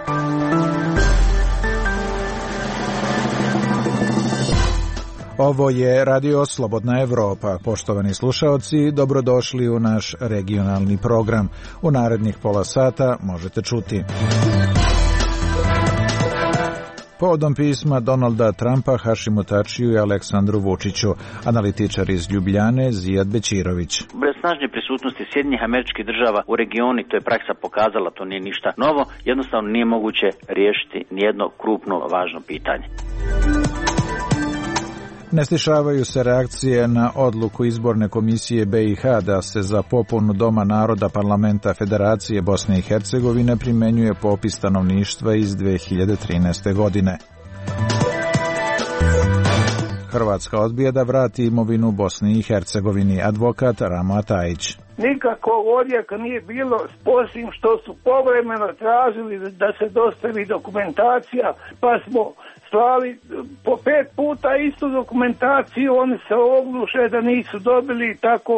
Ovo je Radio Slobodna Evropa. Poštovani slušaoci, dobrodošli u naš regionalni program. U narednih pola sata možete čuti. Povodom pisma Donalda Trumpa, Hašimu Tačiju i Aleksandru Vučiću, analitičar iz Ljubljane Zijad Bećirović. Bez snažne prisutnosti Sjedinjenih Američkih Država u regionu, to je praksa pokazala, to nije ništa novo, jednostavno nije moguće riješiti nijedno krupno važno pitanje. Ne stišavaju se reakcije na odluku izborne komisije BiH da se za popunu Doma naroda Parlamenta Federacije Bosne i Hercegovine primenjuje popis stanovništva iz 2013. godine. Hrvatska odbija da vrati imovinu Bosni i Hercegovini. Advokat Ramo Atajić. Nikakvog odjeka nije bilo, osim što su povremeno tražili da se dostavi dokumentacija, pa smo slali po 5 puta istu dokumentaciju, oni se ogluše da nisu dobili i tako.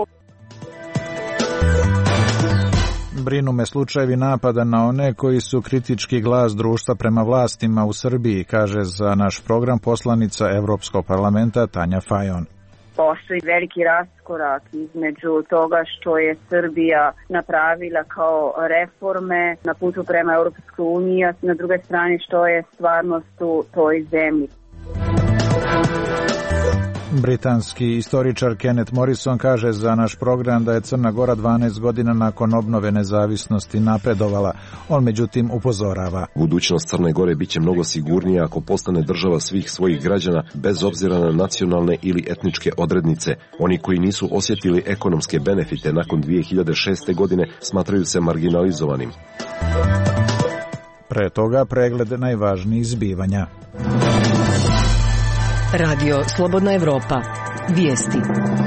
Brinu me slučajevi napada na one koji su kritički glas društva prema vlastima u Srbiji, kaže za naš program poslanica Evropskog parlamenta Tanja Fajon. Postoji veliki raskorak između toga što je Srbija napravila kao reforme na putu prema Europskoj uniji, a na druge strane što je stvarnost u toj zemlji. Britanski istoričar Kenneth Morrison kaže za naš program da je Crna Gora 12 godina nakon obnove nezavisnosti napredovala. On međutim upozorava. Budućnost Crne Gore biće mnogo sigurnija ako postane država svih svojih građana bez obzira na nacionalne ili etničke odrednice. Oni koji nisu osjetili ekonomske benefite nakon 2006. godine smatraju se marginalizovanim. Pre toga pregled najvažnijih zbivanja. Radio Slobodna Evropa. Vijesti.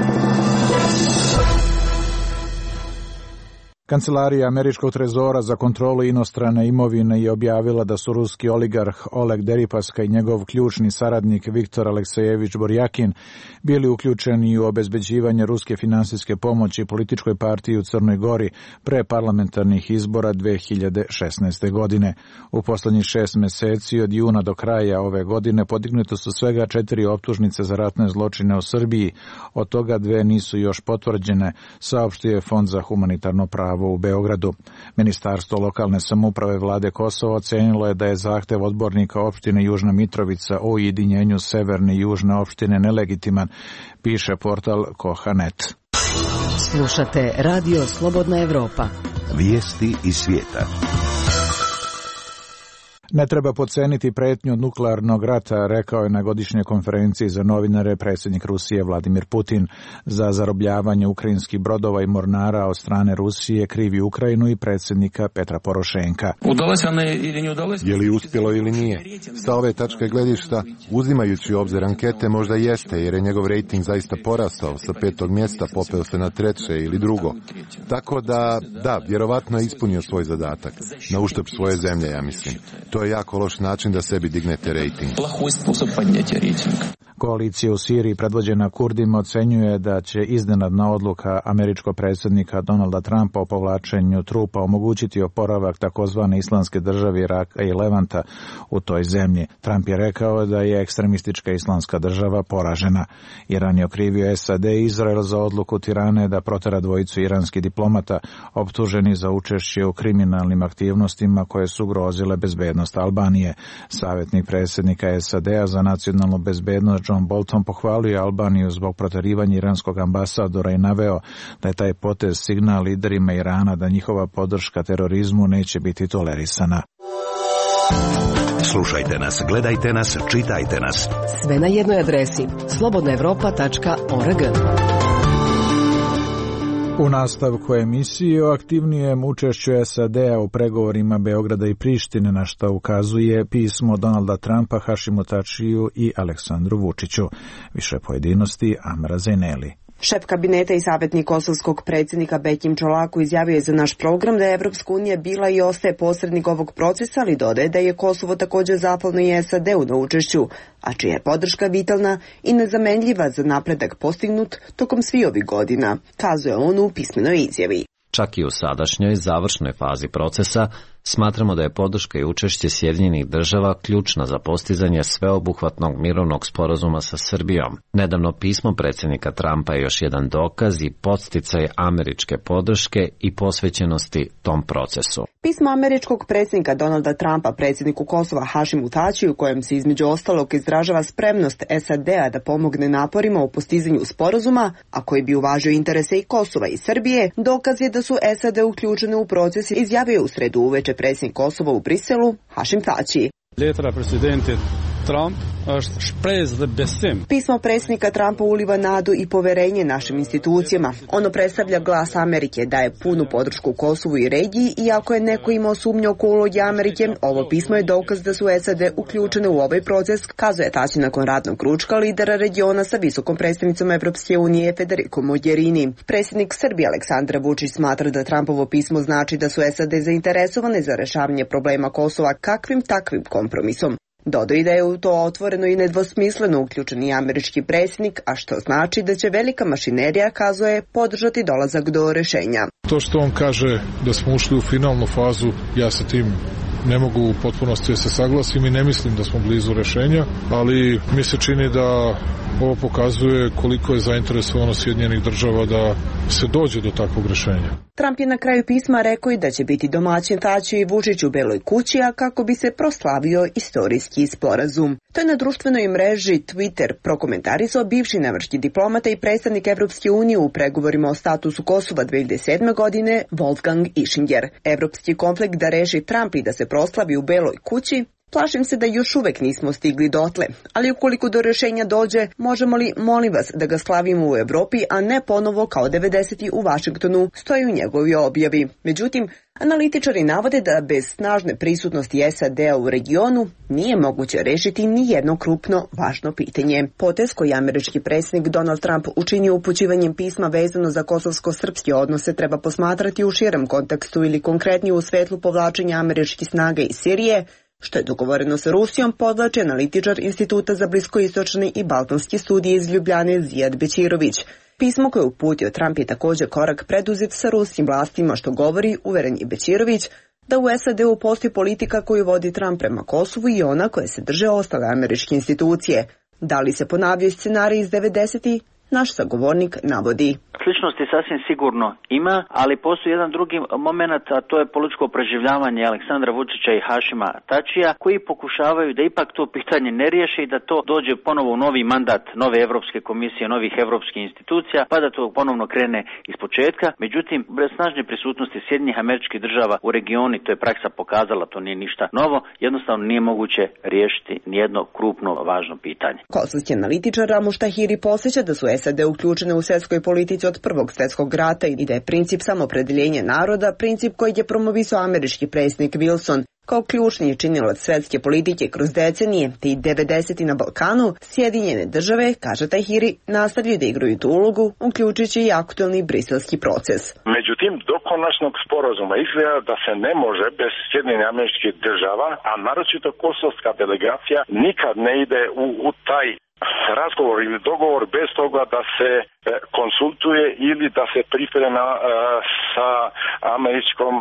Kancelarija Američkog trezora za kontrolu inostrane imovine je objavila da su ruski oligarh Oleg Deripaska i njegov ključni saradnik Viktor Aleksejević Borjakin bili uključeni u obezbeđivanje ruske finansijske pomoći političkoj partiji u Crnoj Gori pre parlamentarnih izbora 2016. godine. U poslednjih 6 meseci od juna do kraja ove godine podignuto su svega 4 optužnice za ratne zločine u Srbiji, od toga 2 nisu još potvrđene, saopštio je Fond za humanitarno pravo u Beogradu. Ministarstvo lokalne samouprave vlade Kosova ocenilo je da je zahtev odbornika opštine Južna Mitrovica o ujedinjenju severne i južne opštine nelegitiman, piše portal Koha.net. Slušate Radio Slobodna Evropa. Vijesti iz svijeta. Ne treba podceniti pretnju od nuklearnog rata, rekao je na godišnjoj konferenciji za novinare predsjednik Rusije Vladimir Putin. Za zarobljavanje ukrajinskih brodova i mornara od strane Rusije krivi Ukrajinu i predsjednika Petra Porošenka. Je li uspjelo ili nije? Sa ove tačke gledišta, uzimajući u obzir ankete, možda jeste, jer je njegov rejting zaista porastao, sa 5. mjesta popeo se na 3. ili 2. Tako da, vjerovatno je ispunio svoj zadatak, na uštrb svoje zemlje, ja mislim. To je jako loš način da sebi dignete rejting. Koalicija u Siriji predvođena Kurdima ocenjuje da će iznenadna odluka američkog predsjednika Donalda Trumpa o povlačenju trupa omogućiti oporavak takozvane islamske države Iraka i Levanta u toj zemlji. Trump je rekao da je ekstremistička islamska država poražena. Iran je okrivio SAD i Izrael za odluku Tirane da protera dvojicu iranskih diplomata optuženi za učešće u kriminalnim aktivnostima koje su ugrozile bezbednost Albanije. Savjetnik predsjednika SAD-a za nacionalnu bezbednost John Bolton pohvalio Albaniju zbog proterivanja iranskog ambasadora i naveo da je taj potez signal liderima Irana da njihova podrška terorizmu neće biti tolerisana. Slušajte nas, gledajte nas, čitajte nas. Sve na jednoj adresi slobodnaevropa.org. U nastavku emisije o aktivnijem učešću SAD-a u pregovorima Beograda i Prištine, na što ukazuje pismo Donalda Trumpa, Hašimu Tačiju i Aleksandru Vučiću. Više pojedinosti Amra Zeneli. Šef kabineta i savjetnik kosovskog predsjednika Bekim Čolaku izjavio je za naš program da je Evropska unija bila i ostaje posrednik ovog procesa, ali dodaje da je Kosovo također zahvalno i SAD-u na učešću, a čija je podrška vitalna i nezamenljiva za napredak postignut tokom svih ovih godina, kazuje on u pismenoj izjavi. Čak i u sadašnjoj završnoj fazi procesa, Smatramo da je podrška i učešće Sjedinjenih država ključna za postizanje sveobuhvatnog mirovnog sporazuma sa Srbijom. Nedavno pismo predsjednika Trumpa je još jedan dokaz i podsticaj američke podrške i posvećenosti tom procesu. Pismo američkog predsjednika Donalda Trumpa predsjedniku Kosova Hašimu Tačiju, u kojem se između ostalog izražava spremnost SAD-a da pomogne naporima u postizanju sporazuma, a koji bi uvažio interese i Kosova i Srbije, dokaz je da su SAD uključene u proces, izjavio u sredu uveče predsjednik Kosova u Briselu Hašim Tači. Pismo predsjednika Trumpa uliva nadu i poverenje našim institucijama. Ono predstavlja glas Amerike, daje punu podršku Kosovu i regiji, i ako je neko imao sumnje oko uloge Amerike, ovo pismo je dokaz da su SAD uključene u ovaj proces, kazuje Tači nakon radnog ručka lidera regiona sa visokom predstavnicom Evropske unije Federico Mogherini. Predsjednik Srbije Aleksandar Vučić smatra da Trumpovo pismo znači da su SAD zainteresovane za rešavanje problema Kosova kakvim takvim kompromisom. Dodao i da je u to otvoreno i nedvosmisleno uključen i američki predsjednik, a što znači da će velika mašinerija, kazuje, podržati dolazak do rešenja. To što on kaže da smo ušli u finalnu fazu, ja sa tim ne mogu u potpunosti da se saglasim i ne mislim da smo blizu rešenja, ali mi se čini da ovo pokazuje koliko je zainteresovano Sjedinjenih država da se dođe do takvog rešenja. Trump je na kraju pisma rekao i da će biti domaćin Tači i Vučić u Beloj kući, a kako bi se proslavio istorijski sporazum. To je na društvenoj mreži Twitter prokomentarisao bivši nemački diplomata i predstavnik Evropske unije u pregovorima o statusu Kosova 2007. godine Wolfgang Ischinger. Evropski konflikt da reši Trump i da se proslavi u Beloj kući, plašim se da još uvek nismo stigli dotle, ali ukoliko do rešenja dođe, možemo li, molim vas, da ga slavimo u Evropi, a ne ponovo kao 90. u Vašingtonu, stoji u njegovoj objavi. Međutim, analitičari navode da bez snažne prisutnosti SAD-a u regionu nije moguće rešiti ni jedno krupno važno pitanje. Potez koji američki predsjednik Donald Trump učinio upućivanjem pisma vezano za kosovsko-srpske odnose treba posmatrati u širem kontekstu ili konkretnije u svetlu povlačenja američkih snaga iz Sirije, što je dogovoreno sa Rusijom, podvlači analitičar Instituta za bliskoistočne i balkanske studije iz Ljubljane Zijad Bećirović. Pismo koje je uputio Trump je također korak preduzet sa ruskim vlastima, što govori, uveren je Bećirović, da u SAD-u postoji politika koju vodi Trump prema Kosovu i ona koje se drže ostale američke institucije. Da li se ponavljaju scenarij iz 90-ih? Naš sagovornik navodi. Sličnosti sasvim sigurno ima, ali postoji jedan drugi moment, a to je političko preživljavanje Aleksandra Vučića i Hašima Tačija, koji pokušavaju da ipak to pitanje ne riješe i da to dođe ponovo u novi mandat nove Evropske komisije, novih evropskih institucija, pa da to ponovno krene iz početka. Međutim, bez snažne prisutnosti Sjedinjenih Američkih Država u regionu, to je praksa pokazala, to nije ništa novo, jednostavno nije moguće riješiti nijedno krupno važno pitanje. Kosovski analitičar Ramuš Tahiri posjeća da su SAD uključene u svjetskoj politici od Prvog svjetskog rata i da je princip samopredeljenja naroda princip koji je promovisao američki predsjednik Wilson. Kao ključni činilac svjetske politike kroz decenije, te i 90. na Balkanu, Sjedinjene države, kaže Tahiri, nastavljaju da igraju tu ulogu, uključujući i aktualni briselski proces. Međutim, do konačnog sporazuma izgleda da se ne može bez Sjedinjenih Američkih Država, a naročito kosovska delegacija, nikad ne ide u taj razgovor ili dogovor bez toga da se konsultuje ili da se priprema sa američkom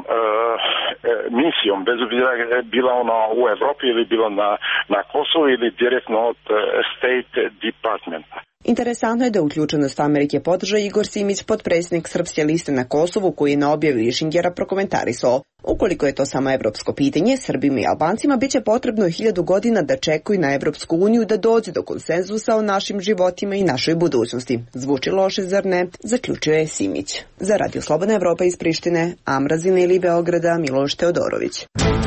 misijom, bez obzira bila ona u Evropi ili bilo na Kosovu ili direktno od State Departmenta. Interesantno je da uključenost Amerike podrža Igor Simić, potpredsjednik Srpske liste na Kosovu, koji je na objavi Ischingera prokomentarisao. Ukoliko je to samo evropsko pitanje, Srbima i Albancima bit će potrebno 1000 godina da čekaju na Evropsku uniju da dođe do konsenzusa o našim životima i našoj budućnosti. Zvuči loše, zar ne? Zaključuje Simić. Za Radio Slobodna Evropa iz Prištine, Amrazina ili Beograda, Miloš Teodorović.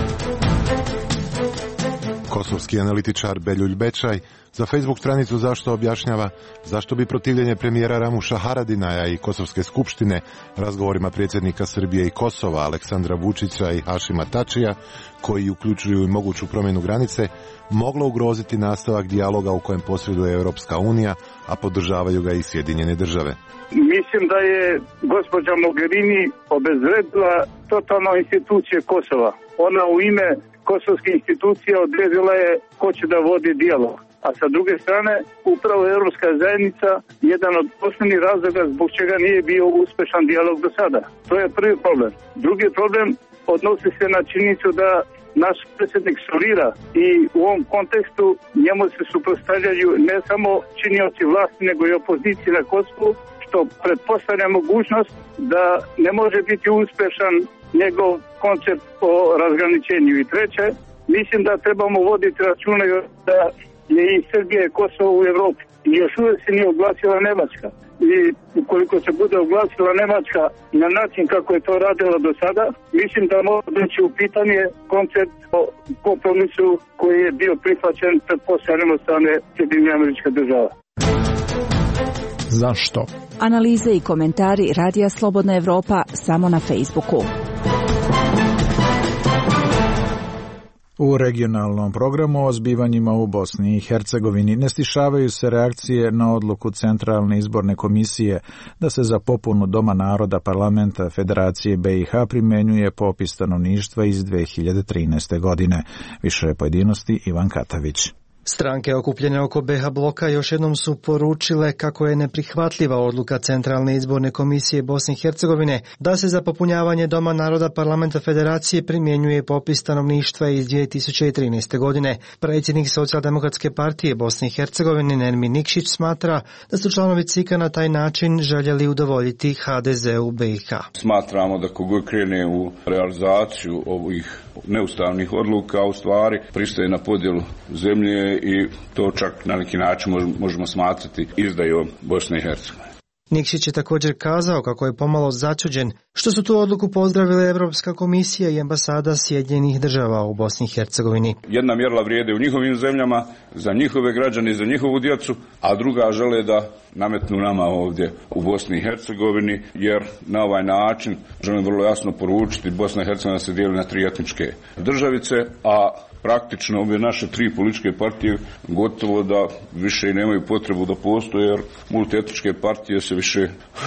Kosovski analitičar Beljulj Bečaj za Facebook stranicu Zašto objašnjava zašto bi protivljenje premijera Ramuša Haradinaja i Kosovske skupštine razgovorima predsjednika Srbije i Kosova Aleksandra Vučića i Hašima Tačija, koji uključuju i moguću promjenu granice, moglo ugroziti nastavak dijaloga u kojem posreduje Europska unija, a podržavaju ga i Sjedinjene države. Mislim da je gospođa Mogherini obezvredila totalno institucije Kosova. Ona u ime kosovske institucije odredila je ko će da vodi dijalog. A sa druge strane, upravo Europska zajednica jedan od osnovnih razloga zbog čega nije bio uspešan dijalog do sada. To je prvi problem. Drugi problem, odnosi se na činjenicu da naš predsjednik solira i u ovom kontekstu njemu se suprotstavljaju ne samo činioci vlasti nego i opozicije na Kosovu, što pretpostavlja mogućnost da ne može biti uspješan njegov koncept o razgraničenju. I treće, mislim da trebamo voditi računa da je i Srbija i Kosovo u Evropi. I još uvijek se nije oglasila Nemačka. I ukoliko se bude oglasila Nemačka na način kako je to radila do sada, mislim da može doći u pitanje koncept o kompromisu koji je bio prihvaćen pretpostavljam od strane Sjedinjenih Američkih Država. Zašto? Analize i komentari Radija Slobodna Evropa samo na Facebooku. U regionalnom programu o zbivanjima u Bosni i Hercegovini ne stišavaju se reakcije na odluku Centralne izborne komisije da se za popunu Doma naroda Parlamenta Federacije BiH primenjuje popis stanovništva iz 2013. godine. Više pojedinosti Ivan Katavić. Stranke okupljene oko BiH bloka još jednom su poručile kako je neprihvatljiva odluka Centralne izborne komisije Bosne i Hercegovine da se za popunjavanje Doma naroda Parlamenta Federacije primjenjuje popis stanovništva iz 2013. godine. Predsjednik Socijaldemokratske partije Bosne i Hercegovine Nermin Nikšić smatra da su članovi CIK-a na taj način željeli udovoljiti HDZ-u BiH. Smatramo da kogod krene u realizaciju ovih neustavnih odluka u stvari pristaje na podjelu zemlje i to čak na neki način možemo smatrati izdajom Bosne i Hercegovine. Nikšić je također kazao kako je pomalo začuđen što su tu odluku pozdravile Evropska komisija i ambasada Sjedinjenih Država u Bosni i Hercegovini. Jedna mjerila vrijede u njihovim zemljama, za njihove građane i za njihovu djecu, a druga žele da nametnu nama ovdje u Bosni i Hercegovini, jer na ovaj način želim vrlo jasno poručiti Bosna i Hercegovina se dijeli na 3 etničke državice, a praktično ove naše 3 političke partije gotovo da više i nemaju potrebu da postoje, jer multietničke partije se više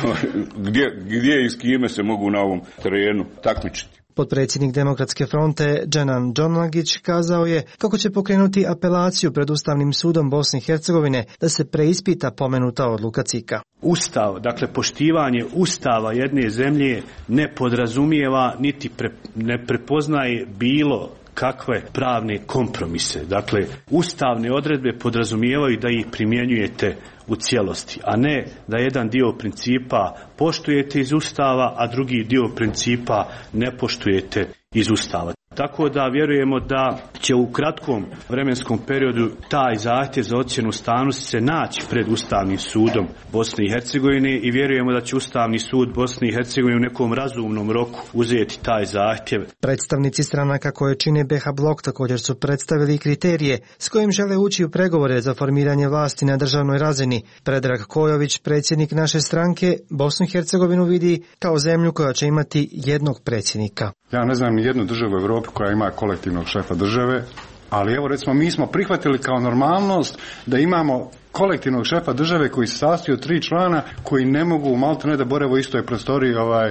gdje i s kime se mogu na ovom terenu takmičiti. Potpredsjednik Demokratske fronte Dženan Džonlagić kazao je kako će pokrenuti apelaciju pred Ustavnim sudom Bosne i Hercegovine da se preispita pomenuta odluka CIK-a. Ustav, dakle poštivanje Ustava jedne zemlje ne podrazumijeva niti ne prepoznaje bilo kakve pravne kompromise. Dakle, ustavne odredbe podrazumijevaju da ih primjenjujete u cijelosti, a ne da jedan dio principa poštujete iz Ustava, a drugi dio principa ne poštujete iz Ustava. Tako da vjerujemo da će u kratkom vremenskom periodu taj zahtjev za ocjenu ustavnosti se naći pred Ustavnim sudom Bosne i Hercegovine i vjerujemo da će Ustavni sud Bosne i Hercegovine u nekom razumnom roku uzeti taj zahtjev. Predstavnici stranaka koje čine BiH blok također su predstavili kriterije s kojim žele ući u pregovore za formiranje vlasti na državnoj razini. Predrag Kojović, predsjednik naše stranke, Bosnu i Hercegovinu vidi kao zemlju koja će imati jednog predsjednika. Ja ne znam ni jednu državu u Europi koja ima kolektivnog šefa države, ali evo recimo mi smo prihvatili kao normalnost da imamo kolektivnog šefa države koji se sastoji od 3 člana koji ne mogu maltene da bore u istoj prostoriji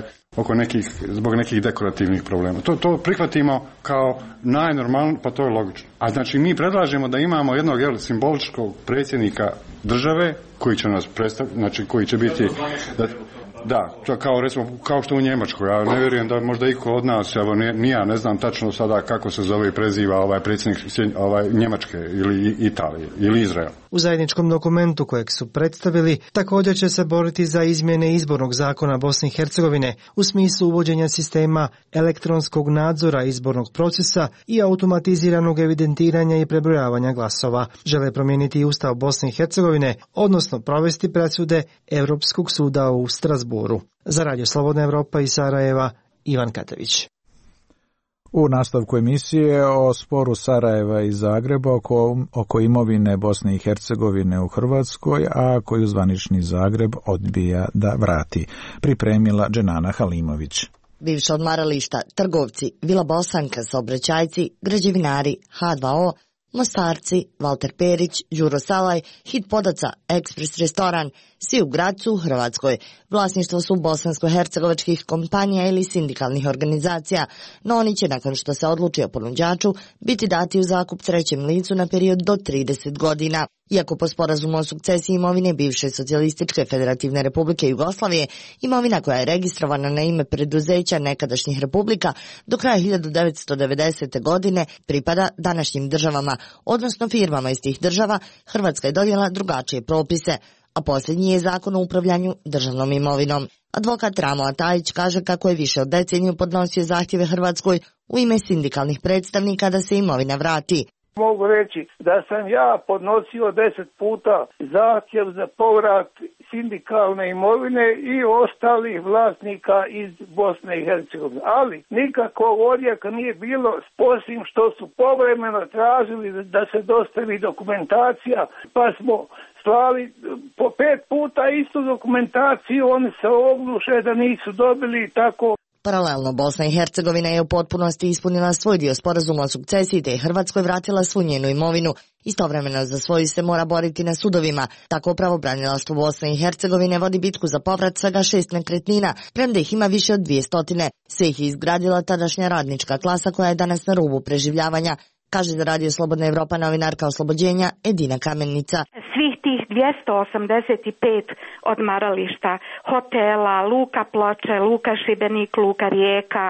zbog nekih dekorativnih problema. To prihvatimo kao najnormalnije, pa to je logično. A znači mi predlažemo da imamo jednog simboličkog predsjednika države koji će nas predstaviti, znači koji će biti da, kao što u Njemačkoj. Ja ne vjerujem da možda iko od nas, ne znam tačno sada kako se zove i preziva ovaj predsjednik Njemačke ili Italije ili Izrael. U zajedničkom dokumentu kojeg su predstavili također će se boriti za izmjene izbornog zakona Bosne i Hercegovine u smislu uvođenja sistema elektronskog nadzora izbornog procesa i automatiziranog evidentiranja i prebrojavanja glasova. Žele promijeniti i Ustav Bosne i Hercegovine, odnosno provesti presude Europskog suda u Strasbourgu. Za Radio Slobodna Evropa iz Sarajeva, Ivan Katavić. U nastavku emisije o sporu Sarajeva i Zagreba oko imovine Bosne i Hercegovine u Hrvatskoj, a koju zvanični Zagreb odbija da vrati. Pripremila Dženana Halimović. Bivša odmarališta, trgovci, Vila Bosanka, saobraćajci, građevinari, H2O, Mostarci, Valter Perić, Đuro Salaj, Hit Podaca, Ekspres restoran, svi u Gracu, Hrvatskoj. Vlasništvo su bosansko-hercegovačkih kompanija ili sindikalnih organizacija, no oni će, nakon što se odluči o ponuđaču, biti dati u zakup trećem licu na period do 30 godina. Iako po sporazumu o sukcesiji imovine bivše socijalističke Federativne Republike Jugoslavije, imovina koja je registrovana na ime preduzeća nekadašnjih republika do kraja 1990. godine pripada današnjim državama, odnosno firmama iz tih država, Hrvatska je donijela drugačije propise, a posljednji je zakon o upravljanju državnom imovinom. Advokat Ramo Atajić kaže kako je više od deceniju podnosio zahtjeve Hrvatskoj u ime sindikalnih predstavnika da se imovina vrati. Mogu reći da sam ja podnosio 10 puta zahtjev za povrat sindikalne imovine i ostalih vlasnika iz Bosne i Hercegovine. Ali nikakvog odjeka nije bilo, osim što su povremeno tražili da se dostavi dokumentacija, pa smo slali po 5 puta istu dokumentaciju, oni se ogluše da nisu dobili i tako. Paralelno, Bosna i Hercegovina je u potpunosti ispunila svoj dio sporazuma o sukcesiji te je Hrvatskoj vratila svu njenu imovinu. Istovremeno za svoju se mora boriti na sudovima. Tako pravobranilaštvo Bosne i Hercegovine vodi bitku za povrat svega 6 nekretnina, premda ih ima više od 200. Sve ih je izgradila tadašnja radnička klasa koja je danas na rubu preživljavanja, kaže za Radio Slobodna Evropa novinarka Oslobođenja Edina Kamennica. Svih tih 285 odmarališta, hotela, Luka Ploče, Luka Šibenik, Luka Rijeka,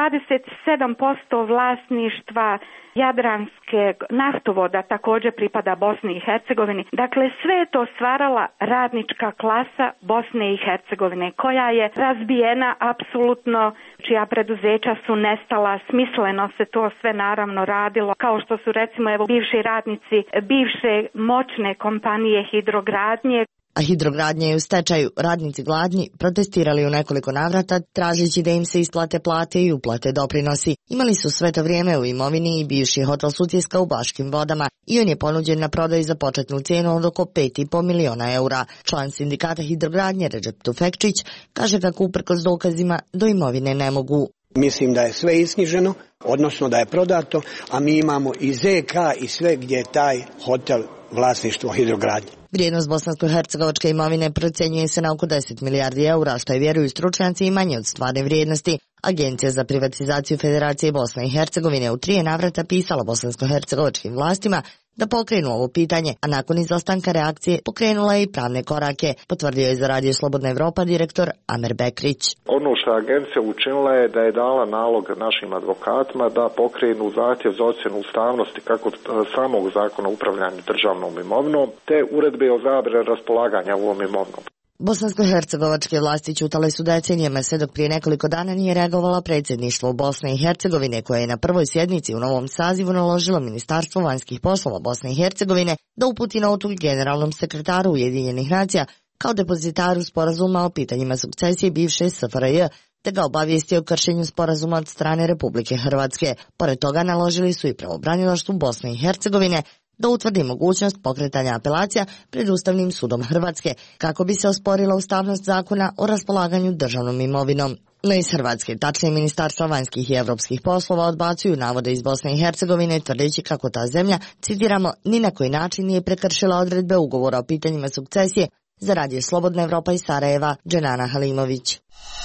27% vlasništva Jadranske naftovoda također pripada Bosni i Hercegovini. Dakle, sve je to stvarala radnička klasa Bosne i Hercegovine, koja je razbijena apsolutno, čija preduzeća su nestala, smisleno se to sve naravno radilo, kao što su recimo bivši radnici bivše moćne kompanije Hidrogradnje. A Hidrogradnja je u stečaju. Radnici gladni protestirali u nekoliko navrata, tražeći da im se isplate plate i uplate doprinosi. Imali su sve to vrijeme u imovini i bivši hotel Sutjeska u Baškim vodama i on je ponuđen na prodaju za početnu cijenu od oko 5,5 miliona eura. Član sindikata Hidrogradnje Redžep Tufekčić kaže kako uprkos dokazima do imovine ne mogu. Mislim da je sve isknjiženo, odnosno da je prodato, a mi imamo i ZK i sve gdje je taj hotel vlasništvo Hidrogradnje. Vrijednost bosansko-hercegovačke imovine procjenjuje se na oko 10 milijardi eura, što je, vjeruju stručnjaci, i manje od stvarne vrijednosti. Agencija za privatizaciju Federacije Bosne i Hercegovine u 3 navrata pisala bosansko-hercegovačkim vlastima da pokrenu ovo pitanje, a nakon izostanka reakcije pokrenula je i pravne korake, potvrdio je za Radio Slobodna Evropa direktor Amer Bekrić. Ono što je agencija učinila je da je dala nalog našim advokatima da pokrenu zahtjev za ocjenu ustavnosti kako samog zakona o upravljanju državnom imovinom, te uredbe o zabrani raspolaganja ovom imovinom. Bosansko-hercegovačke vlasti ćutale su decenijama sve dok prije nekoliko dana nije reagovala predsjedništvo Bosne i Hercegovine, koje je na prvoj sjednici u novom sazivu naložilo Ministarstvo vanjskih poslova Bosne i Hercegovine da uputi notu generalnom sekretaru Ujedinjenih nacija kao depozitaru sporazuma o pitanjima sukcesije bivše SFRJ, te ga obavijesti o kršenju sporazuma od strane Republike Hrvatske. Pored toga naložili su i pravobranilaštvu Bosne i Hercegovine da utvrdi mogućnost pokretanja apelacija pred Ustavnim sudom Hrvatske, kako bi se osporila ustavnost zakona o raspolaganju državnom imovinom. No iz Hrvatske, tačnije Ministarstva vanjskih i evropskih poslova, odbacuju navode iz Bosne i Hercegovine, tvrdeći kako ta zemlja, citiramo, ni na koji način nije prekršila odredbe ugovora o pitanjima sukcesije. Za Radio Slobodna Evropa iz Sarajeva, Dženana Halimović.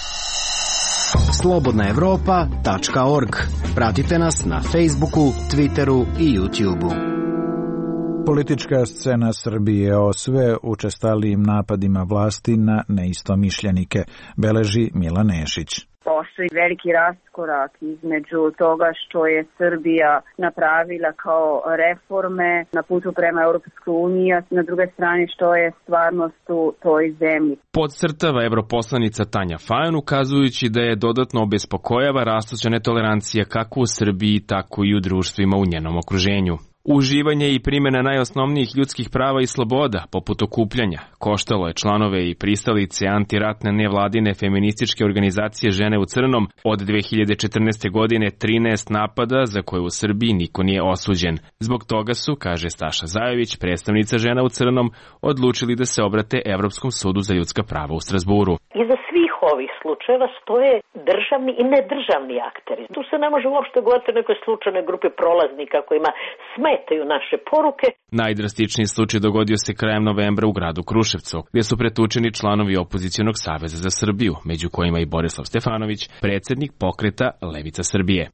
slobodnaevropa.org. Pratite nas na Facebooku, Twitteru i YouTubeu. Politička scena Srbije o sve učestalijim napadima vlasti na neistomišljenike beleži Mila Nešić. Postoji veliki raskorak između toga što je Srbija napravila kao reforme na putu prema Europskoj uniji, a na druge strane što je stvarnost u toj zemlji. Podcrtava europoslanica Tanja Fajon, ukazujući da je dodatno obespokojava rastuća netolerancija kako u Srbiji, tako i u društvima u njenom okruženju. Uživanje i primjena najosnovnijih ljudskih prava i sloboda, poput okupljanja, koštalo je članove i pristalice antiratne nevladine feminističke organizacije Žene u crnom od 2014. godine 13 napada za koje u Srbiji niko nije osuđen. Zbog toga su, kaže Staša Zajović, predstavnica Žena u crnom, odlučili da se obrate Evropskom sudu za ljudska prava u Strazburu. Iza svih ovih slučajeva stoje državni i nedržavni akteri. Tu se ne može uopšte govoriti o nekoj slučajnoj grupi prolaznika kojima smetaju naše poruke. Najdrastičniji slučaj dogodio se krajem novembra u gradu Kruševcu, gdje su pretučeni članovi Opozicionog saveza za Srbiju, među kojima i Borislav Stefanović, predsjednik pokreta Levica Srbije.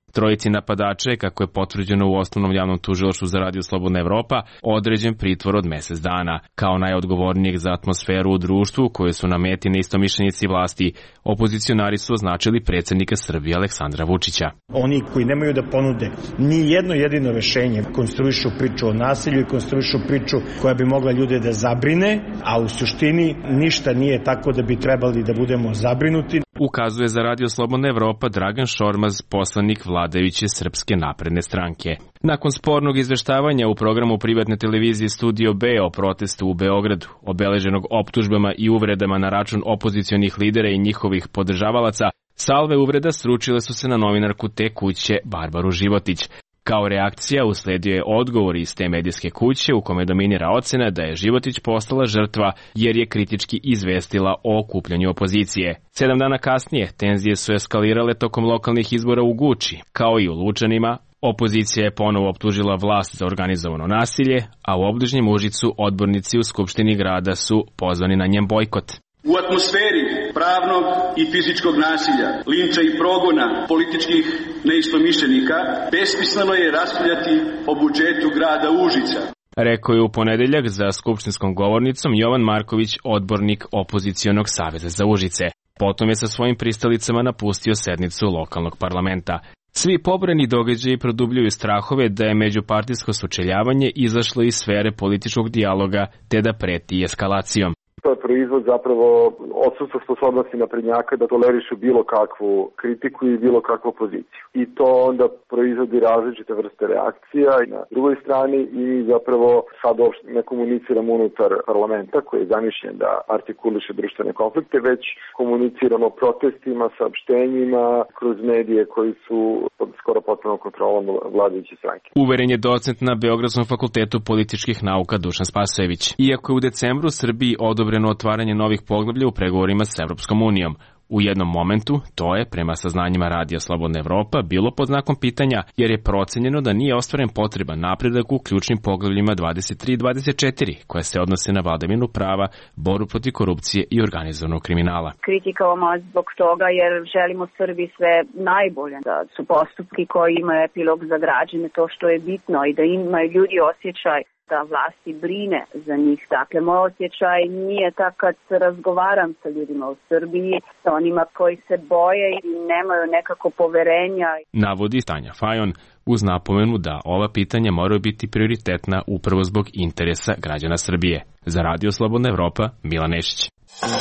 Trojici napadača je, kako je potvrđeno u Osnovnom javnom tužilaštvu za Radio Slobodna Evropa, određen pritvor od mesec dana. Kao najodgovornijeg za atmosferu u društvu, koje su na meti neistomišljenici vlasti, opozicionari su označili predsjednika Srbije Aleksandra Vučića. Oni koji nemaju da ponude ni jedno jedino rešenje, konstruišu priču o nasilju i konstruišu priču koja bi mogla ljude da zabrine, a u suštini ništa nije tako da bi trebali da budemo zabrinuti. Ukazuje za Radio Slobodna Evropa Dragan Šormaz, poslanik vladajuće Srpske napredne stranke. Nakon spornog izveštavanja u programu privatne televizije Studio B o protestu u Beogradu, obeleženog optužbama i uvredama na račun opozicionih lidera i njihovih podržavalaca, salve uvreda sručile su se na novinarku te kuće Barbaru Životić. Kao reakcija usledio je odgovor iz te medijske kuće u kome dominira ocena da je Životić postala žrtva jer je kritički izvestila o okupljanju opozicije. 7 dana kasnije tenzije su eskalirale tokom lokalnih izbora u Guči, kao i u Lučanima. Opozicija je ponovo optužila vlast za organizovano nasilje, a u obližnjem Užicu odbornici u Skupštini grada su pozvani na njen bojkot. U atmosferi pravnog i fizičkog nasilja, linča i progona političkih neistomišljenika, besmisleno je raspravljati o budžetu grada Užica. Rekao je u ponedeljak za skupštinskom govornicom Jovan Marković, odbornik opozicionog saveza za Užice. Potom je sa svojim pristalicama napustio sednicu lokalnog parlamenta. Svi pobrojani događaji produbljuju strahove da je međupartijsko sučeljavanje izašlo iz sfere političkog dijaloga te da preti eskalacijom. To je proizvod zapravo odsustva sposobnosti naprednjaka da tolerišu bilo kakvu kritiku i bilo kakvu opoziciju. I to onda proizvodi različite vrste reakcija i na drugoj strani i zapravo sad uopšte ne komuniciramo unutar parlamenta koji je zamišljen da artikuliše društvene konflikte, već komuniciramo protestima, saopštenjima kroz medije koji su pod skoro potpunom kontrolom vladajuće stranke. Uveren je docent na Beogradskom fakultetu političkih nauka Dušan Spasojević. Iako je u decembru Srbiji odobreno otvaranje novih poglavlja u pregovorima s Evropskom unijom. U jednom momentu, to je, prema saznanjima Radija Slobodna Evropa, bilo pod znakom pitanja, jer je procenjeno da nije ostvaren potreban napredak u ključnim poglavljima 23 i 24, koje se odnose na vladavinu prava, borbu protiv korupcije i organizovanog kriminala. Kritikavamo zbog toga jer želimo Srbiji sve najbolje, da su postupki koji imaju epilog za građane to što je bitno i da imaju ljudi osjećaj da vlasti brine za njih. Dakle, moj osjećaj nije tako kad razgovaram sa ljudima u Srbiji, sa onima koji se boje i nemaju nekako poverenja. Navodi Tanja Fajon uz napomenu da ova pitanja moraju biti prioritetna upravo zbog interesa građana Srbije. Za Radio Slobodna Evropa, Milan Nešić.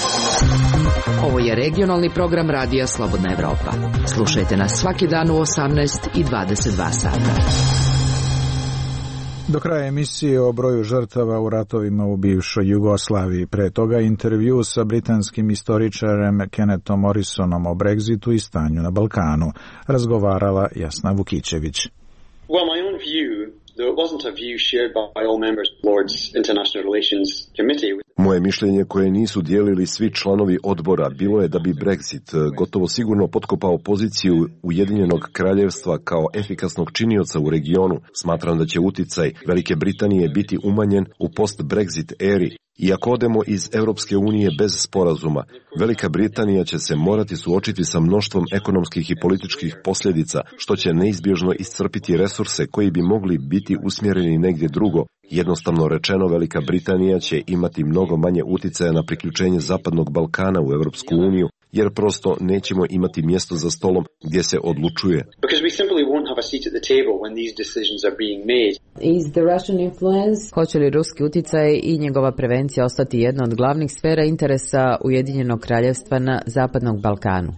Ovo je regionalni program Radija Slobodna Evropa. Slušajte nas svaki dan u 18 i 22 sata. Do kraja emisije o broju žrtava u ratovima u bivšoj Jugoslaviji. Pre toga intervju sa britanskim istoričarem Kennethom Morrisonom o Brexitu i stanju na Balkanu. Razgovarala Jasna Vukićević. Well, my own view, though it wasn't a view shared by all members of the Lord's International Relations Committee. Moje mišljenje koje nisu dijelili svi članovi odbora bilo je da bi Brexit gotovo sigurno potkopao poziciju Ujedinjenog kraljevstva kao efikasnog činioca u regionu. Smatram da će uticaj Velike Britanije biti umanjen u post-Brexit eri. I ako odemo iz Europske unije bez sporazuma, Velika Britanija će se morati suočiti sa mnoštvom ekonomskih i političkih posljedica, što će neizbježno iscrpiti resurse koji bi mogli biti usmjereni negdje drugo. Jednostavno rečeno, Velika Britanija će imati mnogo manje uticaja na priključenje Zapadnog Balkana u Europsku uniju, jer prosto nećemo imati mjesto za stolom gdje se odlučuje. Hoće li ruski uticaj i njegova prevencija ostati jedna od glavnih sfera interesa Ujedinjenog kraljevstva na Zapadnog Balkanu?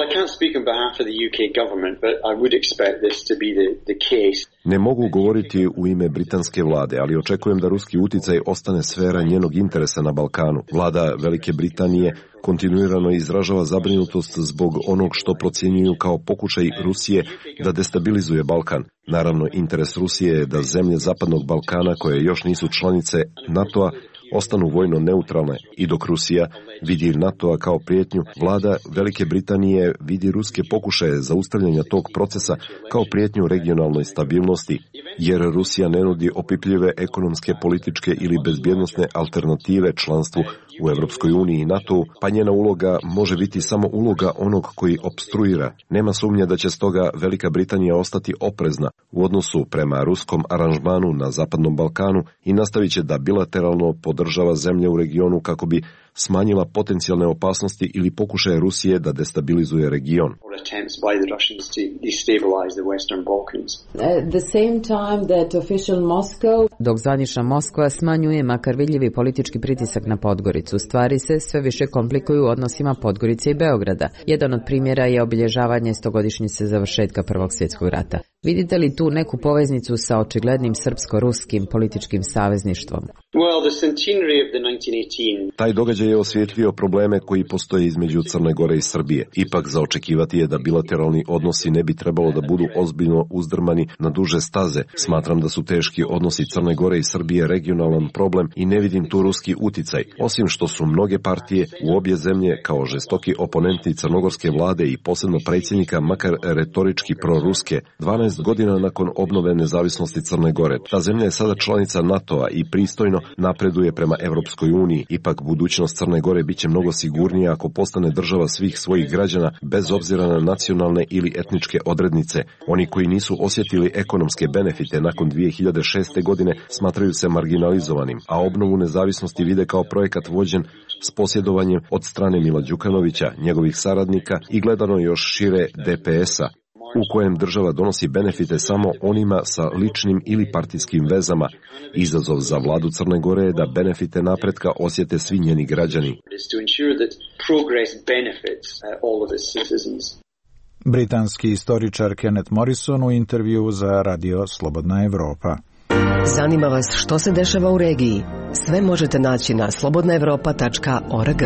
Ne mogu govoriti u ime britanske vlade, ali očekujem da ruski uticaj ostane sfera njenog interesa na Balkanu. Vlada Velike Britanije kontinuirano izražava zabrinutost zbog onog što procjenjuju kao pokušaj Rusije da destabilizuje Balkan. Naravno, interes Rusije je da zemlje Zapadnog Balkana koje još nisu članice NATO-a ostanu vojno neutralne i dok Rusija vidi NATO-a kao prijetnju, vlada Velike Britanije vidi ruske pokušaje zaustavljanja tog procesa kao prijetnju regionalnoj stabilnosti. jer Rusija ne nudi opipljive ekonomske, političke ili bezbjednosne alternative članstvu u Europskoj uniji i NATO, pa njena uloga može biti samo uloga onog koji opstruira. Nema sumnje da će stoga Velika Britanija ostati oprezna u odnosu prema ruskom aranžmanu na Zapadnom Balkanu i nastavit će da bilateralno podržava zemlje u regionu kako bi smanjila potencijalne opasnosti ili pokušaje Rusije da destabilizuje region. Dok zvanična Moskva smanjuje makar vidljivi politički pritisak na Podgoricu, stvari se sve više komplikuju u odnosima Podgorice i Beograda. Jedan od primjera je obilježavanje 100-godišnjice završetka Prvog svjetskog rata. Vidite li tu neku poveznicu sa očiglednim srpsko-ruskim političkim savezništvom? Taj događaj je osvijetlio probleme koji postoje između Crne Gore i Srbije. Ipak za očekivati je da bilateralni odnosi ne bi trebalo da budu ozbiljno uzdrmani na duže staze. Smatram da su teški odnosi Crne Gore i Srbije regionalan problem i ne vidim tu ruski uticaj. Osim što su mnoge partije u obje zemlje kao žestoki oponenti crnogorske vlade i posebno predsjednika makar retorički proruske. 12 godina nakon obnove nezavisnosti Crne Gore, ta zemlja je sada članica NATO-a i pristojno napreduje prema Europskoj uniji. Ipak budućnost Crne Gore biće mnogo sigurnija ako postane država svih svojih građana bez obzira na nacionalne ili etničke odrednice. Oni koji nisu osjetili ekonomske benefite nakon 2006. godine smatraju se marginalizovanim, a obnovu nezavisnosti vide kao projekat vođen s posjedovanjem od strane Mila Đukanovića, njegovih saradnika i gledano još šire DPS-a, u kojem država donosi benefite samo onima sa ličnim ili partijskim vezama. Izazov za vladu Crne Gore je da benefite napretka osjete svi njeni građani. Britanski istoričar Kenneth Morrison u intervju za Radio Slobodna Evropa. Zanima vas što se dešava u regiji? Sve možete naći na slobodnaevropa.org.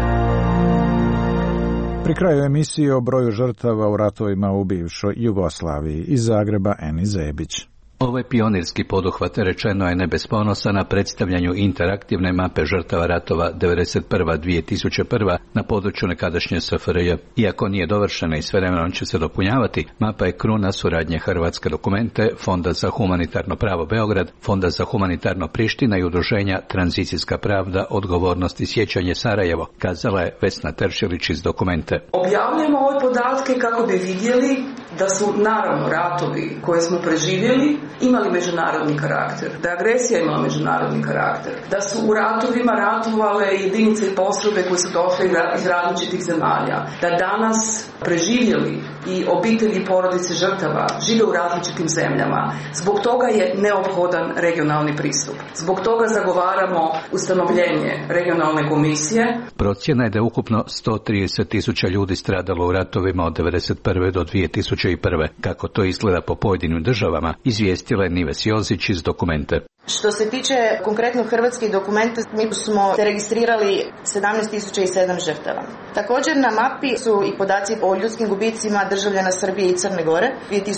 Pri kraju emisije o broju žrtava u ratovima u bivšoj Jugoslaviji. Iz Zagreba Eni Zebić. Ovaj pionirski poduhvat, rečeno je ne bez ponosa, na predstavljanju interaktivne mape žrtava ratova 1991-2001 na području nekadašnje SFRJ. Iako nije dovršena i s vremenom će se dopunjavati, mapa je kruna suradnje Hrvatske dokumente, Fonda za humanitarno pravo Beograd, Fonda za humanitarno Priština i udruženja Tranzicijska pravda, odgovornost i sjećanje Sarajevo, kazala je Vesna Teršilić iz Dokumente. Objavljujemo ove podatke kako bi vidjeli da su naravno ratovi koje smo preživjeli imali međunarodni karakter, da je agresija imala međunarodni karakter, da su u ratovima ratovale jedinice i postrojbe koje su došle iz različitih zemalja, da danas preživjeli i obitelji i porodice žrtava žive u različitim zemljama. Zbog toga je neophodan regionalni pristup. Zbog toga zagovaramo ustanovljenje regionalne komisije. Procjena je da je ukupno 130.000 ljudi stradalo u ratovima od 1991. do 2001. Kako to izgleda po pojedinim državama, izvijestila je Nives Jozić iz Dokumente. Što se tiče konkretno hrvatskih dokumenta, mi smo registrirali 17.007 žrtava. Također na mapi su i podaci o ljudskim gubicima državljana Srbije i Crne Gore,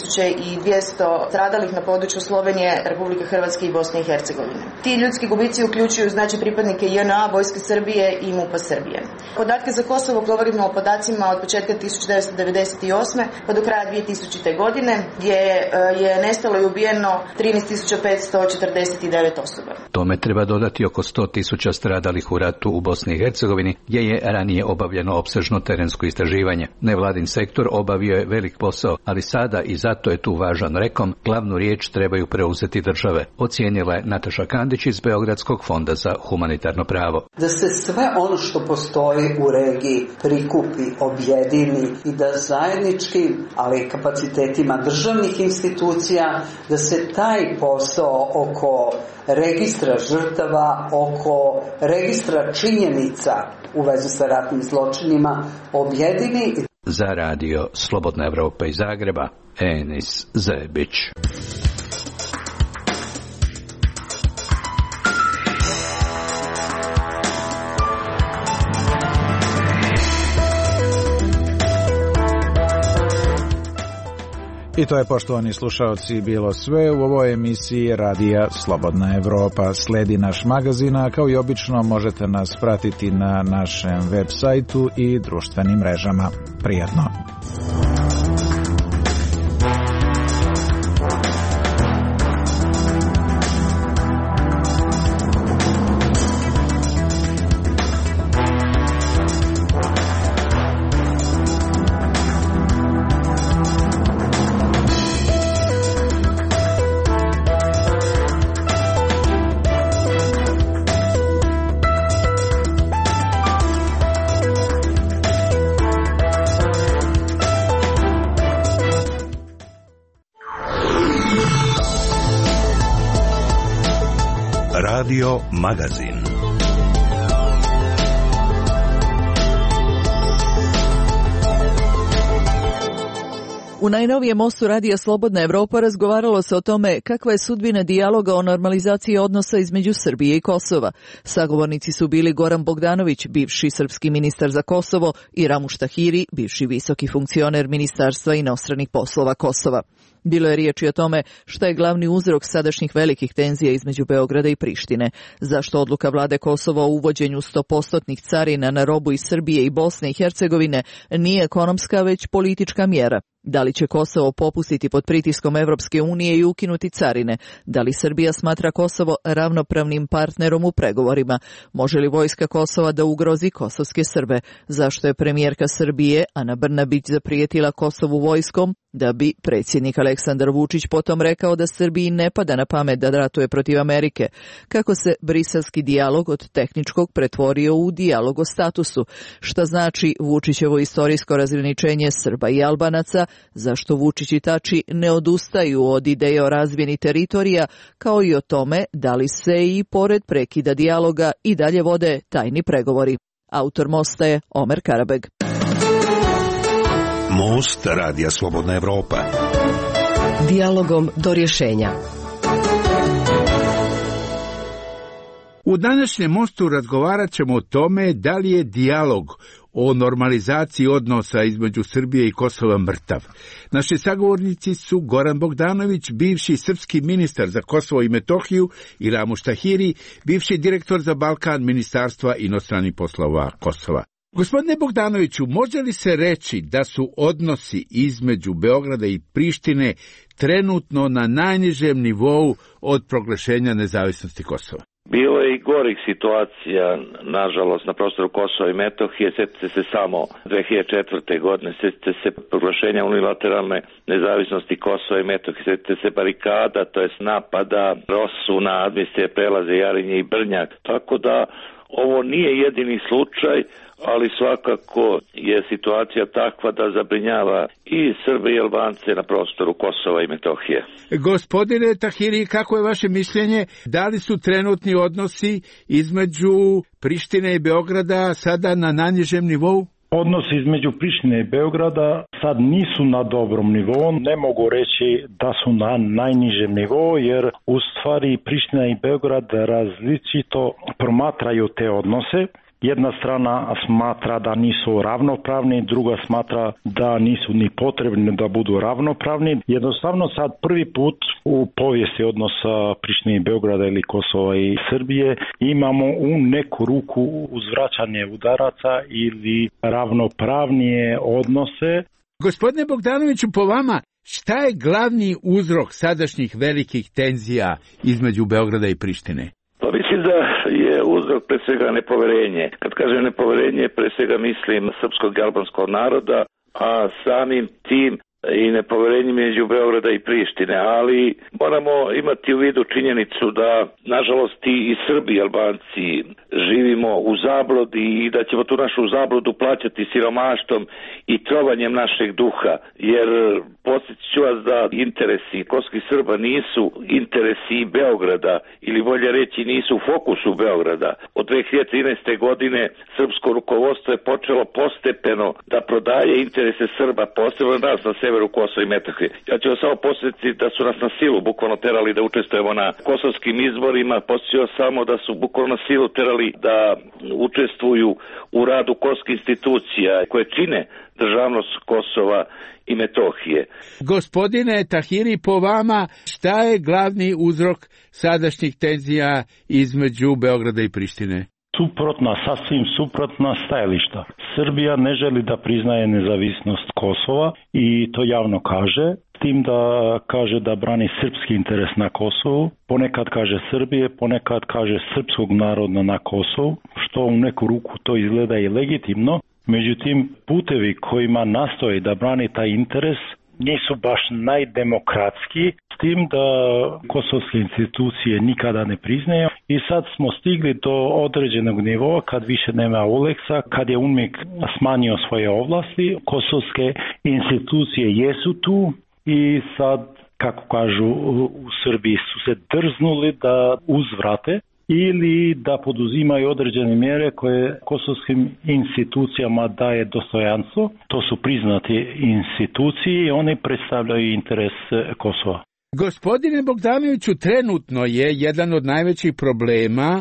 2200 stradalih na području Slovenije, Republike Hrvatske i Bosne i Hercegovine. Ti ljudski gubici uključuju znači pripadnike JNA, Vojske Srbije i MUP-a Srbije. Podatke za Kosovo govorimo o podacima od početka 1998. pa do kraja 2000. godine, gdje je nestalo i ubijeno 13.549 osoba. Tome treba dodati oko 100.000 stradalih u ratu u Bosni i Hercegovini, gdje je ranije obavljeno opsežno terensko istraživanje. Nevladin sektor obavio je velik posao, ali sada i zato je tu važan rekom, glavnu riječ trebaju preuzeti države, ocijenila je Nataša Kandić iz Beogradskog fonda za humanitarno pravo. Da se sve ono što postoji u regiji prikupi, objedini i da zajednički, ali kapacitetima državnih institucija, da se taj posao oko registra žrtava, oko registra činjenica u vezi sa ratnim zločinima objedini. Za radio Slobodna Evropa iz Zagreba, Enis Zebić. I to je, poštovani slušaoci, bilo sve u ovoj emisiji Radija Slobodna Evropa. Sledi naš magazin, a kao i obično možete nas pratiti na našem web sajtu i društvenim mrežama. Prijatno! Radio Magazin. U najnovijem mostu Radija Slobodna Evropa razgovaralo se o tome kakva je sudbina dijaloga o normalizaciji odnosa između Srbije i Kosova. Sagovornici su bili Goran Bogdanović, bivši srpski ministar za Kosovo, i Ramuš Tahiri, bivši visoki funkcioner Ministarstva inostranih poslova Kosova. Bilo je riječi o tome šta je glavni uzrok sadašnjih velikih tenzija između Beograda i Prištine, zašto odluka vlade Kosova o uvođenju 100% carina na robu iz Srbije i Bosne i Hercegovine nije ekonomska, već politička mjera. Da li će Kosovo popustiti pod pritiskom Evropske unije i ukinuti carine? Da li Srbija smatra Kosovo ravnopravnim partnerom u pregovorima? Može li vojska Kosova da ugrozi kosovske Srbe? Zašto je premijerka Srbije, Ana Brnabić, zaprijetila Kosovu vojskom? Da bi predsjednik Aleksandar Vučić potom rekao da Srbiji ne pada na pamet da ratuje protiv Amerike. Kako se briselski dijalog od tehničkog pretvorio u dijalog o statusu? Šta znači Vučićevo istorijsko razgraničenje Srba i Albanaca? Zašto Vučić i Tači ne odustaju od ideje o razmjeni teritorija, kao i o tome da li se i pored prekida dijaloga i dalje vode tajni pregovori? Autor mosta je Omer Karabeg. Most Radija Slobodna Evropa. Dijalogom do rješenja. U današnjem mostu razgovarat ćemo o tome da li je dijalog o normalizaciji odnosa između Srbije i Kosova mrtav. Naši sagovornici su Goran Bogdanović, bivši srpski ministar za Kosovo i Metohiju, i Ramuš Tahiri, bivši direktor za Balkan Ministarstva inostranih poslova Kosova. Gospodine Bogdanoviću, može li se reći da su odnosi između Beograda i Prištine trenutno na najnižem nivou od proglašenja nezavisnosti Kosova? Bilo je i gorih situacija, nažalost, na prostoru Kosova i Metohije. Sjetite se samo 2004. godine, sjetite se proglašenja unilateralne nezavisnosti Kosova i Metohije, sjetite se barikada, to jest napada Rosu na administrativne prelaze Jarinje i Brnjak. Tako da ovo nije jedini slučaj, ali svakako je situacija takva da zabrinjava i Srbe i Albance na prostoru Kosova i Metohije. Gospodine Tahiri, kako je vaše mišljenje? Da li su trenutni odnosi između Prištine i Beograda sada na najnižem nivou? Odnosi između Prištine i Beograda sad nisu na dobrom nivou, ne mogu reći da su na najnižem nivou, jer u stvari Priština i Beograd različito promatraju te odnose. Jedna strana smatra da nisu ravnopravni, druga smatra da nisu ni potrebni da budu ravnopravni. Jednostavno sad prvi put u povijesti odnosa Prištine i Beograda ili Kosova i Srbije imamo u neku ruku uzvraćanje udaraca ili ravnopravnije odnose. Gospodine Bogdanoviću, po vama, šta je glavni uzrok sadašnjih velikih tenzija između Beograda i Prištine? Pa mislim da je uzrok pre svega nepoverenje. Kad kažem nepoverenje, pre svega mislim srpskog i albanskog naroda, a samim tim i nepoverenje među Beograda i Prištine, ali moramo imati u vidu činjenicu da, nažalost, i Srbi i Albanci živimo u zabludi i da ćemo tu našu zabludu plaćati siromaštvom i trovanjem našeg duha, jer podsjetit ću vas da interesi kosovskih Srba nisu interesi Beograda, ili bolje reći nisu u fokusu Beograda. Od 2013. godine srpsko rukovodstvo je počelo postepeno da prodaje interese Srba, posebno nas na severu Kosova i Metohije. Ja ću vas samo posjetiti da su nas na silu bukvalno terali da učestvujemo na kosovskim izborima, posjećao samo da su bukvalno na silu terali da učestvuju u radu kosovskih institucija koje čine državnost Kosova i Metohije. Gospodine Tahiri, po vama, šta je glavni uzrok sadašnjih tenzija između Beograda i Prištine? Sasvim suprotna stajališta. Srbija ne želi da priznaje nezavisnost Kosova i to javno kaže, s tim da kaže da brani srpski interes na Kosovu, ponekad kaže Srbije, ponekad kaže srpskog naroda na Kosovu, što u neku ruku to izgleda i legitimno. Međutim, putevi kojima nastoji da brani taj interes nisu baš najdemokratski, s tim da kosovske institucije nikada ne priznaju i sad smo stigli do određenog nivoa kad više nema Uleksa, kad je UNMIK smanjio svoje ovlasti, kosovske institucije jesu tu i sad, kako kažu u Srbiji, su se drznuli da uzvrate. ili da poduzimaju određene mjere koje kosovskim institucijama daje dostojanstvo. To su priznati institucije i oni predstavljaju interes Kosova. Gospodine Bogdanoviću, trenutno je jedan od najvećih problema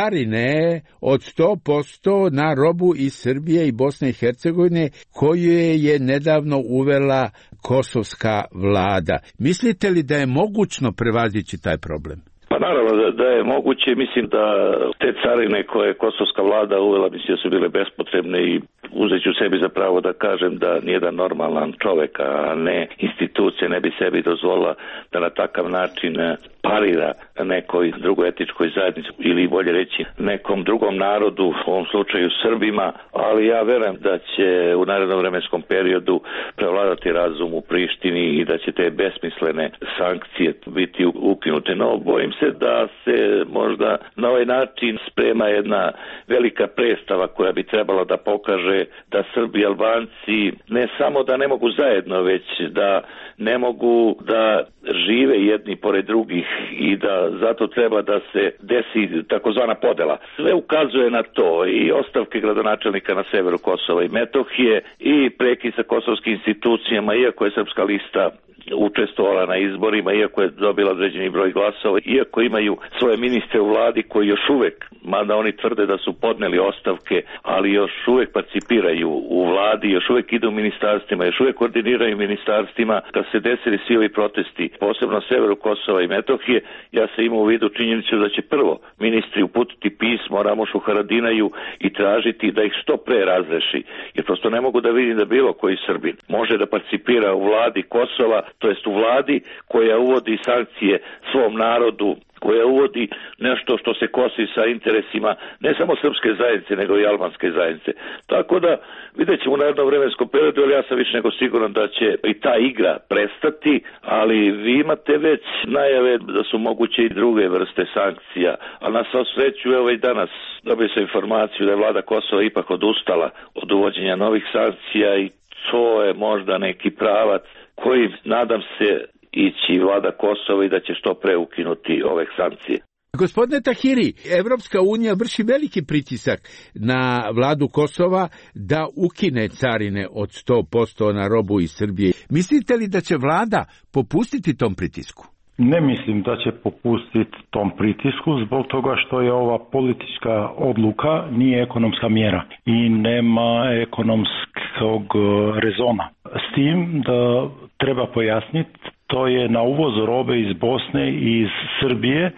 carine od 100% na robu iz Srbije i Bosne i Hercegovine koju je nedavno uvela kosovska vlada. Mislite li da je mogućno prevazići taj problem? Pa naravno da je moguće, mislim da te carine koje je kosovska vlada uvela, mislim da su bile bespotrebne i uzet ću sebi za pravo da kažem da nijedan normalan čovek, a ne institucija, ne bi sebi dozvolila da na takav način parira nekoj drugoj etičkoj zajednici ili bolje reći nekom drugom narodu, u ovom slučaju Srbima, ali ja verujem da će u narednom vremenskom periodu prevladati razum u Prištini i da će te besmislene sankcije biti ukinute. No, bojim se da se možda na ovaj način sprema jedna velika predstava koja bi trebala da pokaže da Srbi i Albanci ne samo da ne mogu zajedno, već da ne mogu da žive jedni pored drugih i da zato treba da se desi takozvana podela. Sve ukazuje na to i ostavke gradonačelnika na severu Kosova i Metohije i prekid sa kosovskim institucijama, iako je Srpska lista učestvovala na izborima, iako je dobila određeni broj glasova, iako imaju svoje ministre u vladi koji još uvek, mada oni tvrde da su podneli ostavke, ali još uvek participiraju u vladi, još uvek idu u ministarstvima, još uvek koordiniraju ministarstvima. Kad se desili svi ovi protesti, posebno na severu Kosova i Metohije, ja sam imao u vidu činjenicu da će prvo ministri uputiti pismo Ramošu Haradinaju i tražiti da ih što pre razreši, jer prosto ne mogu da vidim da bilo koji Srbin može da participira u vladi Kosova, to jest u vladi koja uvodi sankcije svom narodu, koja uvodi nešto što se kosi sa interesima ne samo srpske zajednice, nego i albanske zajednice. Tako da vidjet ćemo u narednom vremenskom periodu, ali ja sam više nego siguran da će i ta igra prestati, ali vi imate već najave da su moguće i druge vrste sankcija, a na svu sreću evo i danas dobio sam informaciju da je vlada Kosova ipak odustala od uvođenja novih sankcija i to je možda neki pravac koji, nadam se, ići vlada Kosova i da će što pre ukinuti ove sankcije. Gospodine Tahiri, Evropska unija vrši veliki pritisak na vladu Kosova da ukine carine od 100% na robu iz Srbije. Mislite li da će vlada popustiti tom pritisku? Ne mislim da će popustiti tom pritisku zbog toga što je ova politička odluka nije ekonomska mjera i nema ekonomskog rezona. S tim da treba pojasniti, to je na uvoz robe iz Bosne i iz Srbije,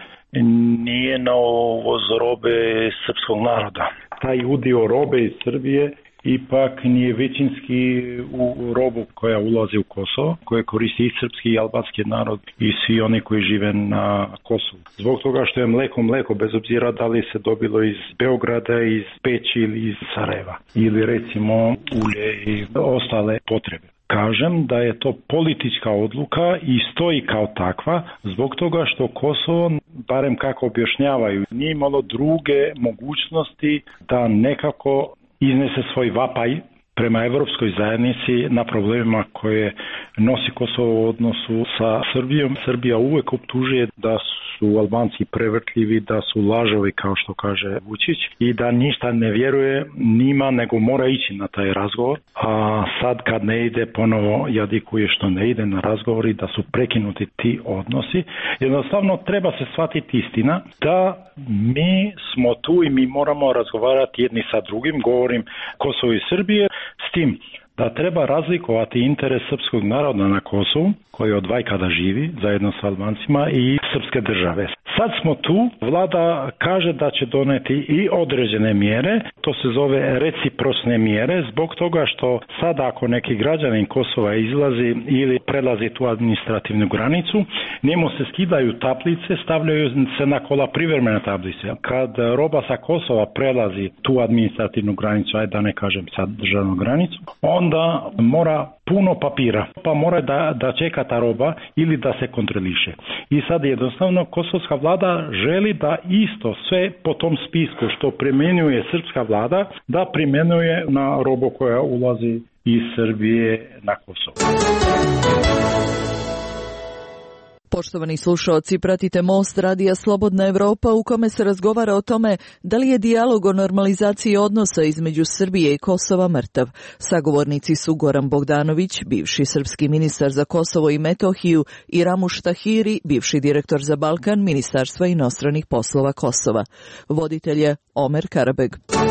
nije na uvoz robe srpskog naroda. Taj udio robe iz Srbije ipak nije većinski u robu koja ulazi u Kosovo, koje koristi i srpski i albanski narod i svi oni koji žive na Kosovu. Zbog toga što je mleko bez obzira da li se dobilo iz Beograda, iz Peći ili iz Sarajeva ili recimo ulje i ostale potrebe. Kažem da je to politička odluka i stoji kao takva zbog toga što Kosovo, barem kako objašnjavaju, nije imalo druge mogućnosti da nekako iznese svoj vapaj prema Evropskoj zajednici na problemima koje nosi Kosovo u odnosu sa Srbijom. Srbija uvek optužuje da su Albanci prevrtljivi, da su lažovi, kao što kaže Vučić, i da ništa ne vjeruje njima, nego mora ići na taj razgovor. A sad kad ne ide, ponovo jadikuje što ne ide na razgovor i da su prekinuti ti odnosi. Jednostavno treba se shvatiti istina da mi smo tu i mi moramo razgovarati jedni sa drugim, govorim Kosovo i Srbije, s tim da treba razlikovati interes srpskog naroda na Kosovu, koji od vajkada živi zajedno s Albancima, i srpske države. Sad smo tu, vlada kaže da će doneti i određene mjere, to se zove reciprocne mjere, zbog toga što sad ako neki građanin Kosova izlazi ili prelazi tu administrativnu granicu, njemu se skidaju tablice, stavljaju se na kola privremene tablice. Kad roba sa Kosova prelazi tu administrativnu granicu, ajde da ne kažem sad državnu granicu, onda mora puno papira, pa mora da čeka ta roba ili da se kontroliše. I sad jednostavno kosovska vlada želi da isto sve po tom spisku što primjenjuje srpska vlada, da primjenjuje na robu koja ulazi iz Srbije na Kosovo. Poštovani slušaoci, pratite Most radija Slobodna Evropa u kome se razgovara o tome da li je dijalog o normalizaciji odnosa između Srbije i Kosova mrtav. Sagovornici su Goran Bogdanović, bivši srpski ministar za Kosovo i Metohiju, i Ramuš Tahiri, bivši direktor za Balkan Ministarstva inostranih poslova Kosova. Voditelj je Omer Karabeg.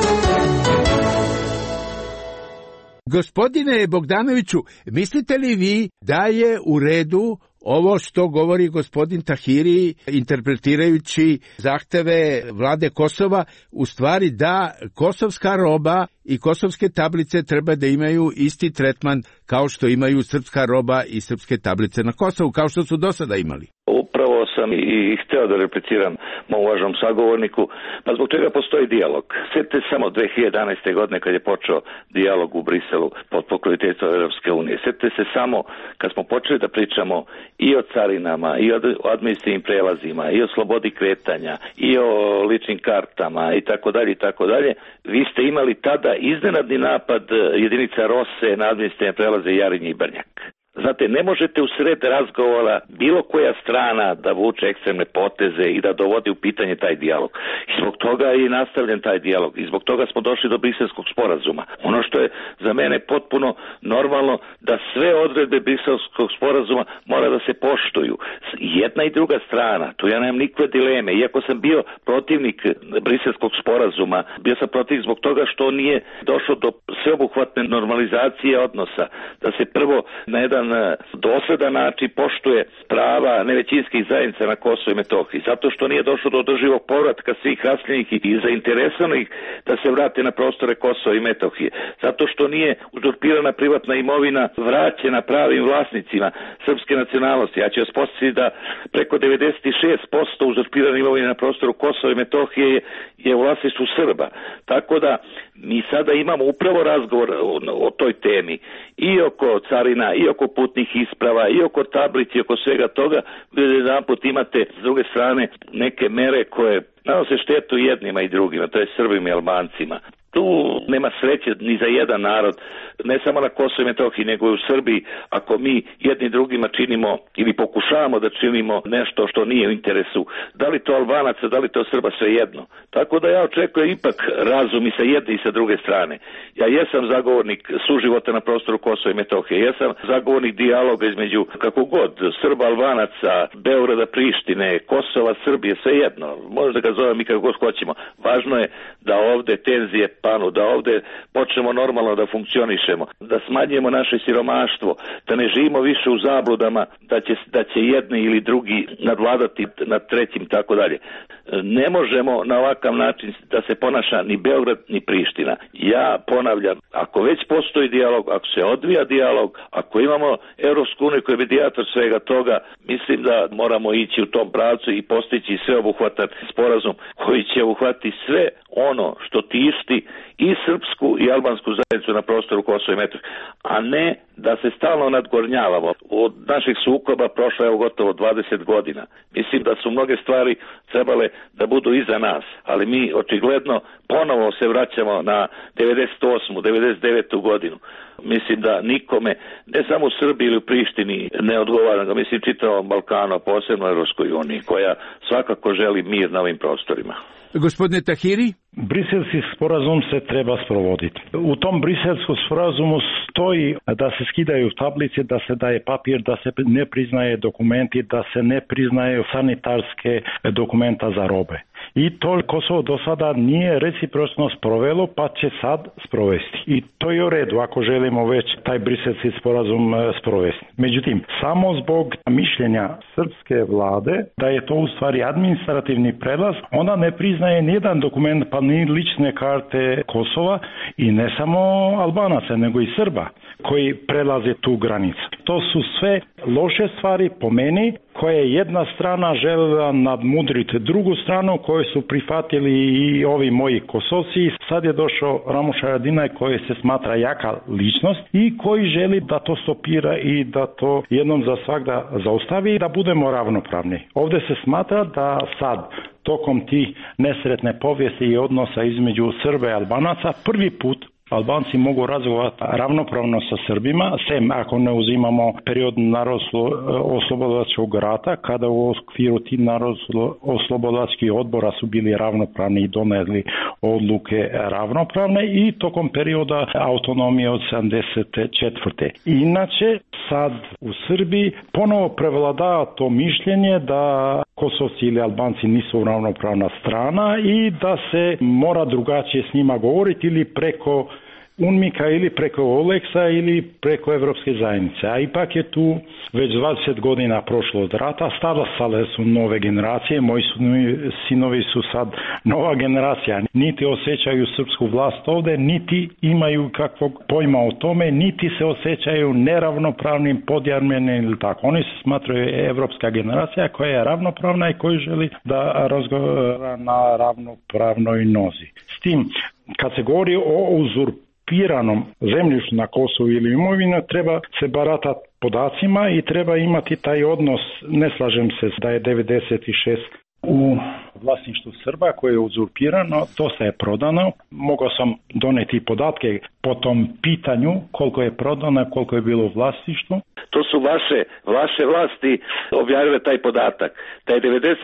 Gospodine Bogdanoviću, mislite li vi da je u redu ovo što govori gospodin Tahiri, interpretirajući zahteve vlade Kosova, u stvari da kosovska roba i kosovske tablice treba da imaju isti tretman kao što imaju srpska roba i srpske tablice na Kosovu, kao što su do sada imali? Upravo sam i hteo da repliciram mom uvaženom sagovorniku, pa zbog čega postoji dijalog. Sjetite samo 2011. godine kad je počeo dijalog u Briselu pod pokroviteljstvom Europske unije. Sjetite se samo kad smo počeli da pričamo i o carinama, i o administrativnim prelazima, i o slobodi kretanja, i o ličnim kartama i tako dalje. Vi ste imali tada iznenadni napad jedinica Rose na administrativne prelaze Jarinje i Brnjak. Znate, ne možete u sred razgovora bilo koja strana da vuče ekstremne poteze i da dovodi u pitanje taj dijalog. I zbog toga je i nastavljen taj dijalog. I zbog toga smo došli do Briselskog sporazuma. Ono što je za mene potpuno normalno, da sve odredbe Briselskog sporazuma mora da se poštuju. Jedna i druga strana, tu ja nemam nikakve dileme. Iako sam bio protivnik Briselskog sporazuma, bio sam protivnik zbog toga što nije došlo do sveobuhvatne normalizacije odnosa. Da se prvo na jedan dosledan način poštuje prava nevećinskih zajednica na Kosovo i Metohiji, zato što nije došlo do održivog povratka svih raseljenih i zainteresovanih da se vrate na prostore Kosova i Metohije, zato što nije uzurpirana privatna imovina vraćena pravim vlasnicima srpske nacionalnosti. Ja ću vas podsjetiti da preko 96% uzurpirane imovine na prostoru Kosova i Metohije je u vlasništvu Srba. Tako da mi sada imamo upravo razgovor o toj temi i oko carina, i oko putnih isprava, i oko tablici, i oko svega toga, gdje jedanput imate s druge strane neke mere koje nanose štetu jednima i drugima, to je Srbima i Albancima. Tu nema sreće ni za jedan narod, ne samo na Kosovo i Metohiji, nego i u Srbiji, ako mi jedni drugima činimo ili pokušavamo da činimo nešto što nije u interesu, da li to Albanaca, da li to Srba, svejedno. Tako da ja očekujem ipak razum i sa jedne i sa druge strane. Ja jesam zagovornik suživota na prostoru Kosova i Metohije, jesam zagovornik dijaloga između kako god Srba, Albanaca, Beograda, Prištine, Kosova, Srbije, svejedno. Možda ga zovem i kako god hoćemo. Važno je da ovde tenzije panu, da ovde počnemo normalno da funkcionišemo, da smanjujemo naše siromaštvo, da ne živimo više u zabludama, da će jedni ili drugi nadvladati nad trećim, tako dalje. Ne možemo na ovakav način da se ponaša ni Beograd ni Priština. Ja ponavljam, ako već postoji dijalog, ako se odvija dijalog, ako imamo Evropsku uniju koja je medijator svega toga, mislim da moramo ići u tom pravcu i postići sveobuhvatan sporazum koji će obuhvatiti sve ono što tišti i srpsku i albansku zajednicu na prostoru Kosova i Metohije, a ne da se stalno nadgornjavamo. Od naših sukoba prošlo je gotovo 20 godina. Mislim da su mnoge stvari trebale da budu iza nas, ali mi očigledno ponovo se vraćamo na 98. 99. godinu. Mislim da nikome, ne samo u Srbiji ili u Prištini, ne odgovara, mislim čitavom Balkanu, posebno Evropskoj uniji, koja svakako želi mir na ovim prostorima. Gospodine Tahiri? Briselski sporazum se treba sprovoditi. U tom briselskom sporazumu stoji da se skidaju tablice, da se daje papir, da se ne priznaje dokumenti, da se ne priznaju sanitarske dokumenta za robe. I to Kosovo do sada nije recipročno sprovelo, pa će sad sprovesti. I to je u redu ako želimo već taj briselski sporazum sprovesti. Međutim, samo zbog mišljenja srpske vlade da je to u stvari administrativni prelaz, ona ne priznaje nijedan dokument, pa ni lične karte Kosova i ne samo Albanaca, nego i Srba koji prelaze tu granicu. To su sve loše stvari po meni, koje jedna strana željela nadmudriti drugu stranu, koju su prihvatili i ovi moji Kosovci. Sad je došao Ramuš Haradinaj koji se smatra jaka ličnost i koji želi da to stopira i da to jednom za svagda zaustavi i da budemo ravnopravni. Ovdje se smatra da sad tokom tih nesretne povijesti i odnosa između Srba i Albanaca prvi put Albanci mogu razgovarati ravnopravno sa Srbima, sem ako ne uzimamo period narodno-oslobodilačkog rata, kada u okviru tih narodno-oslobodilačkih odbora su bili ravnopravni i donijeli odluke ravnopravne i tokom perioda autonomije od 74. Inače, sad u Srbiji ponovo prevladava to mišljenje da Kosovci ili Albanci nisu ravnopravna strana i da se mora drugačije s njima govoriti ili preko UNMIK-a ili preko Oleksa ili preko Evropske zajednice. A ipak je tu već 20 godina prošlo od rata, stasale su nove generacije, moji sinovi su sad nova generacija. Niti osjećaju srpsku vlast ovdje, niti imaju kakvog pojma o tome, niti se osjećaju neravnopravnim, podjarmenim ili tako. Oni se smatraju evropska generacija koja je ravnopravna i koja želi da razgovara na ravnopravnoj nozi. S tim, kad se govori o uzurpiranom zemljištu na Kosovu ili imovina, treba se baratati podacima i treba imati taj odnos. Ne slažem se da je 96 u vlasništvu Srba koje je uzurpirano, dosta je prodano. Mogao sam doneti podatke po tom pitanju koliko je prodano, koliko je bilo u vlasništvu. To su vaše vlasti objavile taj podatak, da je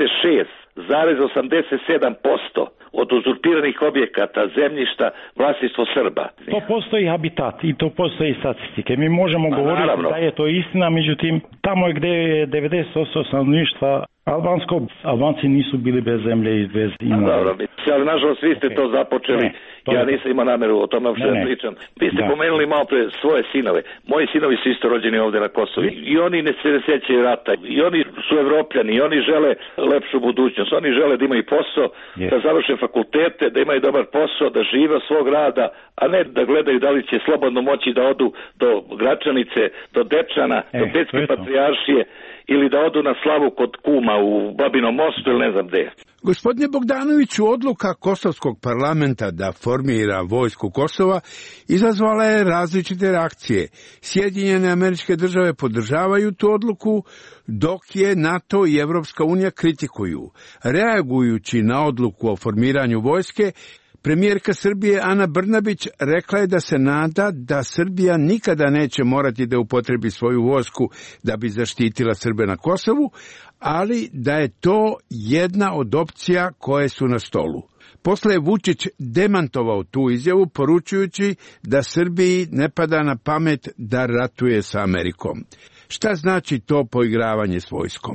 96,87% od uzurpiranih objekata zemljišta vlasništvo Srba. To postoji habitat i to postoji statistike. Mi možemo govoriti naravno da je to istina, međutim tamo gdje je 90% stanovništva albansko, Albanci nisu bili bez zemlje i bez imovine. Dobro, ali nažalost vi ste to započeli, ja nisam imao nameru o tome uopšte pričam. Vi ste pomenuli malo pre svoje sinove. Moji sinovi su isto rođeni ovdje na Kosovu i oni ne sjećaju rata. I oni su Evropljani i oni žele lepšu budućnost. Oni žele da imaju posao, da završe fakultete, da imaju dobar posao, da žive od svog rada, a ne da gledaju da li će slobodno moći da odu do Gračanice, do Dečana, do Petske patrijaršije ili da odu na slavu kod kuma u Babinom mostu ili ne znam gde. Gospodine Bogdanoviću, odluka Kosovskog parlamenta da formira vojsku Kosova izazvala je različite reakcije. Sjedinjene Američke Države podržavaju tu odluku, dok je NATO i Evropska unija kritikuju. Reagujući na odluku o formiranju vojske, premijerka Srbije Ana Brnabić rekla je da se nada da Srbija nikada neće morati da upotrebi svoju vojsku da bi zaštitila Srbe na Kosovu, ali da je to jedna od opcija koje su na stolu. Posle je Vučić demantovao tu izjavu poručujući da Srbiji ne pada na pamet da ratuje sa Amerikom. Šta znači to poigravanje s vojskom?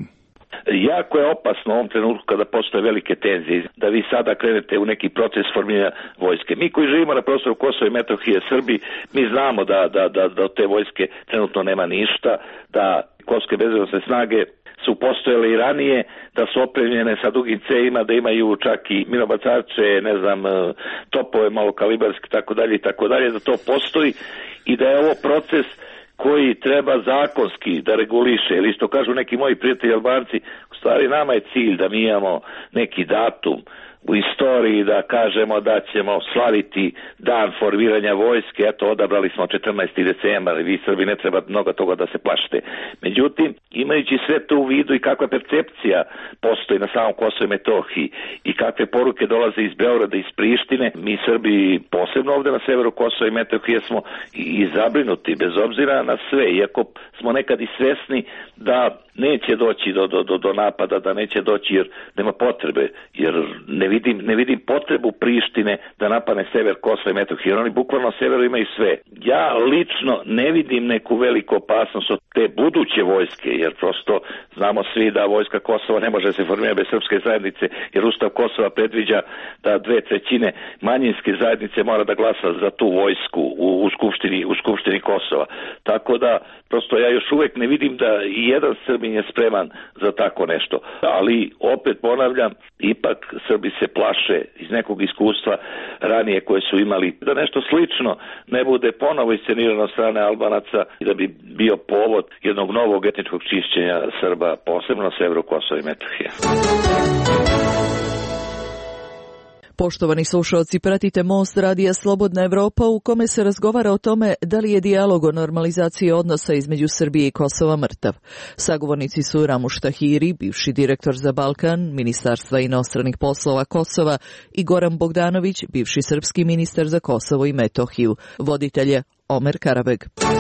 Jako je opasno u ovom trenutku kada postoje velike tenzije, da vi sada krenete u neki proces formiranja vojske. Mi koji živimo na prostoru Kosova i Metohije, Srbi, mi znamo da od te vojske trenutno nema ništa, da kosovske bezbednosne snage su postojale i ranije, da su opremljene sa dugim cevima, da imaju čak i minobacače, ne znam, topove malokalibarske, tako dalje, da to postoji i da je ovo proces koji treba zakonski da reguliše, ili što kažu neki moji prijatelji Albanci, u stvari nama je cilj da mi imamo neki datum u istoriji da kažemo da ćemo slaviti dan formiranja vojske, eto odabrali smo 14. decembar, vi Srbi ne treba mnogo toga da se plašite. Međutim, imajući sve to u vidu i kakva percepcija postoji na samom Kosovu i Metohiji i kakve poruke dolaze iz Beograda i iz Prištine, mi Srbi posebno ovdje na severu Kosova i Metohije smo i zabrinuti bez obzira na sve, iako smo nekad i svesni da neće doći do napada, da neće doći jer nema potrebe, jer ne vidim potrebu Prištine da napane sever Kosova i Metohije, jer oni bukvalno na severu imaju sve. Ja lično ne vidim neku veliku opasnost od te buduće vojske, jer prosto znamo svi da vojska Kosova ne može se formirati bez srpske zajednice, jer Ustav Kosova predviđa da 2/3 manjinske zajednice mora da glasa za tu vojsku u skupštini Kosova. Tako da prosto ja još uvek ne vidim da i jedan Srbin je spreman za tako nešto. Ali opet ponavljam, ipak Srbi se plaše iz nekog iskustva ranije koje su imali da nešto slično ne bude ponovo iscenirano strane Albanaca i da bi bio povod jednog novog etničkog čišćenja Srba, posebno na severu Kosova i Metohije. Poštovani slušalci, pratite Most radija Slobodna Evropa u kome se razgovara o tome da li je dijalog o normalizaciji odnosa između Srbije i Kosova mrtav. Sagovornici su Ramuš Tahiri, bivši direktor za Balkan, Ministarstva inostranih poslova Kosova, i Goran Bogdanović, bivši srpski ministar za Kosovo i Metohiju. Voditelj je Omer Karabeg.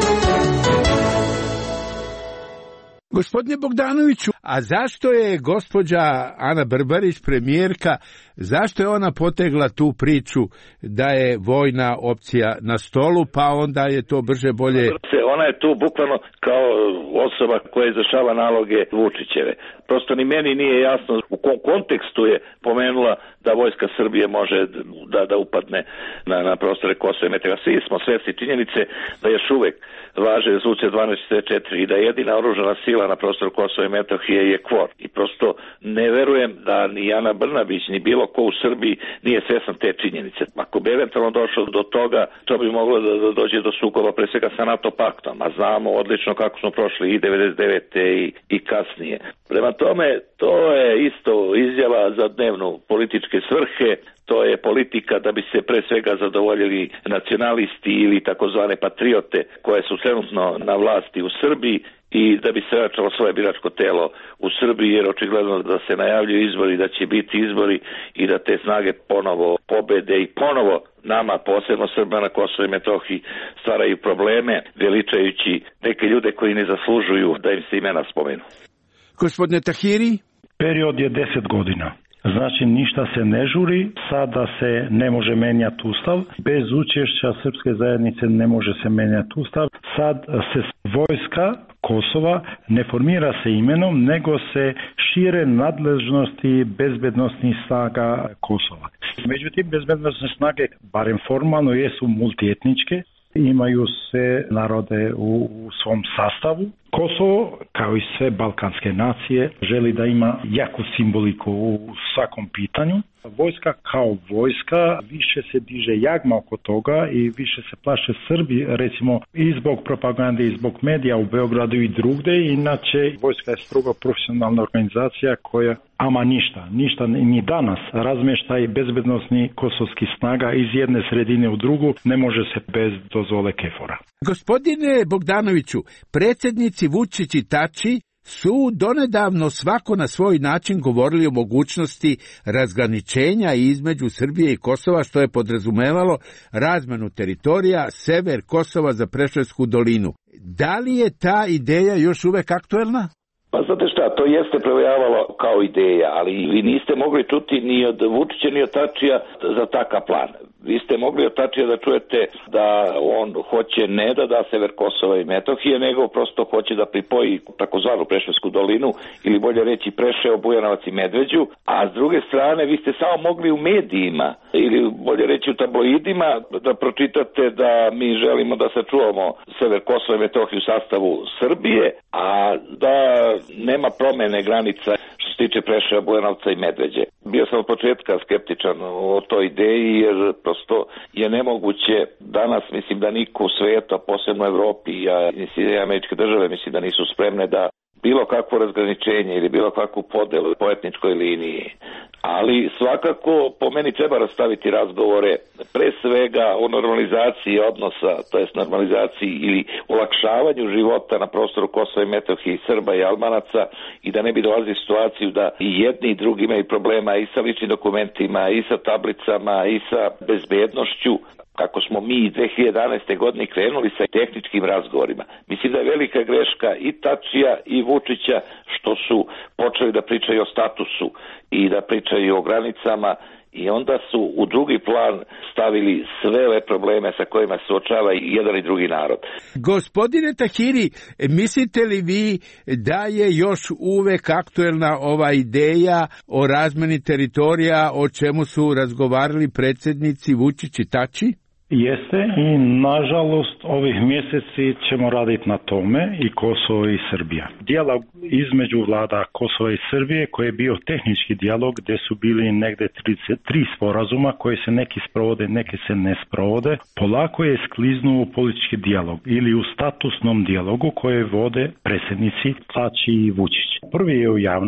Gospodine Bogdanoviću, a zašto je gospođa Ana Brbarić, premijerka, zašto je ona potegla tu priču da je vojna opcija na stolu, pa onda je to brže bolje? Ona je tu bukvalno kao osoba koja izvršava naloge Vučićeve. Prosto ni meni nije jasno u kom kontekstu je pomenula da vojska Srbije može da upadne na prostore Kosova i Metohije. Svi smo svesni činjenice da još uvek važe rezolucija 1244 i da jedina oružana sila na prostoru Kosova i Metohije je KFOR. I prosto ne verujem da ni Ana Brnabić ni bilo ko u Srbiji nije svestan te činjenice. Ako bi eventualno došlo do toga, to bi moglo da dođe do sukoba pre svega sa NATO paktom, a znamo odlično kako smo prošli i 99. i kasnije. Prema tome, to je isto izjava za dnevno političke svrhe. To je politika da bi se pre svega zadovoljili nacionalisti ili takozvane patriote koje su trenutno na vlasti u Srbiji i da bi se vraćalo svoje biračko telo u Srbiji, jer očigledno da se najavljuju izbori, da će biti izbori i da te snage ponovo pobede i ponovo nama, posebno Srbima na Kosovo i Metohiji, stvaraju probleme, veličajući neke ljude koji ne zaslužuju da im se imena spomenu. Gospodine Tahiri? Period je 10 godina. Znači ništa se ne žuri, sada se ne može menjati ustav, bez učešća srpske zajednice ne može se menjati ustav, sad se vojska Kosova ne formira se imenom, nego se šire nadležnosti bezbednostnih snaga Kosova. Međutim, bezbednostne snage, barem formalno, jesu multietničke, imaju sve narode u svom sastavu. Kosovo, kao i sve balkanske nacije, želi da ima jaku simboliku u svakom pitanju. Vojska kao vojska više se diže jagma oko toga i više se plaše Srbi, recimo i zbog propagande i zbog medija u Beogradu i drugde. Inače, vojska je strogo profesionalna organizacija koja ama ništa ni danas razmeštaj bezbednosni kosovskih snaga iz jedne sredine u drugu ne može se bez dozvole KFOR-a. Gospodine Bogdanoviću, predsjednici Vučić i Tači su donedavno svako na svoj način govorili o mogućnosti razgraničenja između Srbije i Kosova, što je podrazumevalo razmenu teritorija sever Kosova za Preševsku dolinu. Da li je ta ideja još uvek aktuelna? Pa znate šta, to jeste provejavalo kao ideja, ali vi niste mogli čuti ni od Vučića ni od Tačija za takav plan. Vi ste mogli od Tačija da čujete da on hoće ne da da sever Kosova i Metohije, nego prosto hoće da pripoji takozvanu Preševsku dolinu, ili bolje reći Preševo, Bujanovac i Medveđu, a s druge strane vi ste samo mogli u medijima, ili bolje reći u tabloidima, da pročitate da mi želimo da sačuvamo sever Kosova i Metohiju u sastavu Srbije, a da nema promene granica što se tiče Preševa, Bujanovca i Medveđe. Bio sam od početka skeptičan o toj ideji, jer prosto je nemoguće danas, mislim da niko u svijetu, a posebno u Evropi, a i američke države, mislim da nisu spremne da bilo kakvo razgraničenje ili bilo kakvu podelu po etničkoj liniji. Ali svakako po meni treba rastaviti razgovore pre svega o normalizaciji odnosa, to jest normalizaciji ili olakšavanju života na prostoru Kosova i Metohije i Srba i Albanaca, i da ne bi dolazili u situaciju da i jedni i drugi imaju problema i sa ličnim dokumentima, i sa tablicama, i sa bezbednošću. Kako smo mi 2011. godine krenuli sa tehničkim razgovorima. Mislim da je velika greška i Tačija i Vučića što su počeli da pričaju o statusu i da pričaju o granicama, i onda su u drugi plan stavili sve ove probleme sa kojima se suočava i jedan i drugi narod. Gospodine Tahiri, mislite li vi da je još uvek aktuelna ova ideja o razmeni teritorija, o čemu su razgovarali predsjednici Vučić i Tači? Jeste, i nažalost ovih mjeseci ćemo raditi na tome, i Kosovo i Srbija. Dijalog između vlada Kosova i Srbije, koji je bio tehnički dijalog, gdje su bili negdje 33 sporazuma koji se neki sprovode, neki se ne sprovode, polako je skliznuo u politički dijalog ili u statusnom dijalogu koje vode predsjednici Tači i Vučić. Prvi je u javnost,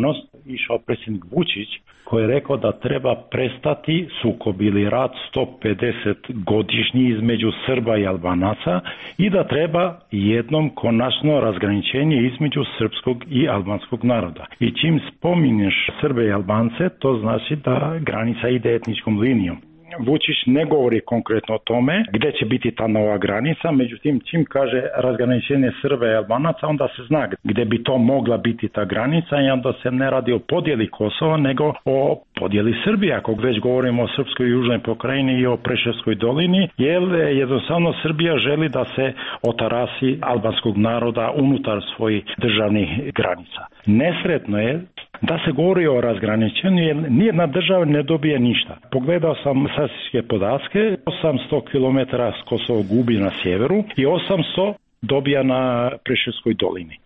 išao predsjednik Vučić, koji je rekao da treba prestati sukob ili rat 150 godišnji između Srba i Albanaca i da treba jednom konačno razgraničenje između srpskog i albanskog naroda. I čim spominješ Srbe i Albance, to znači da granica ide etničkom linijom. Vučić ne govori konkretno o tome gdje će biti ta nova granica, međutim čim kaže razgraničenje Srba i Albanaca, onda se zna gdje bi to mogla biti ta granica i onda se ne radi o podjeli Kosova, nego o podjeli Srbije, ako već govorimo o Srpskoj južnoj pokrajini i o Preševskoj dolini, jer jednostavno Srbija želi da se otarasi albanskog naroda unutar svojih državnih granica. Nesretno je da se govori o razgraničenju, jer nijedna država ne dobije ništa. Pogledao sam statističke podatke, 800 km Kosovo gubi na sjeveru i 800 dobija na Preševskoj dolini.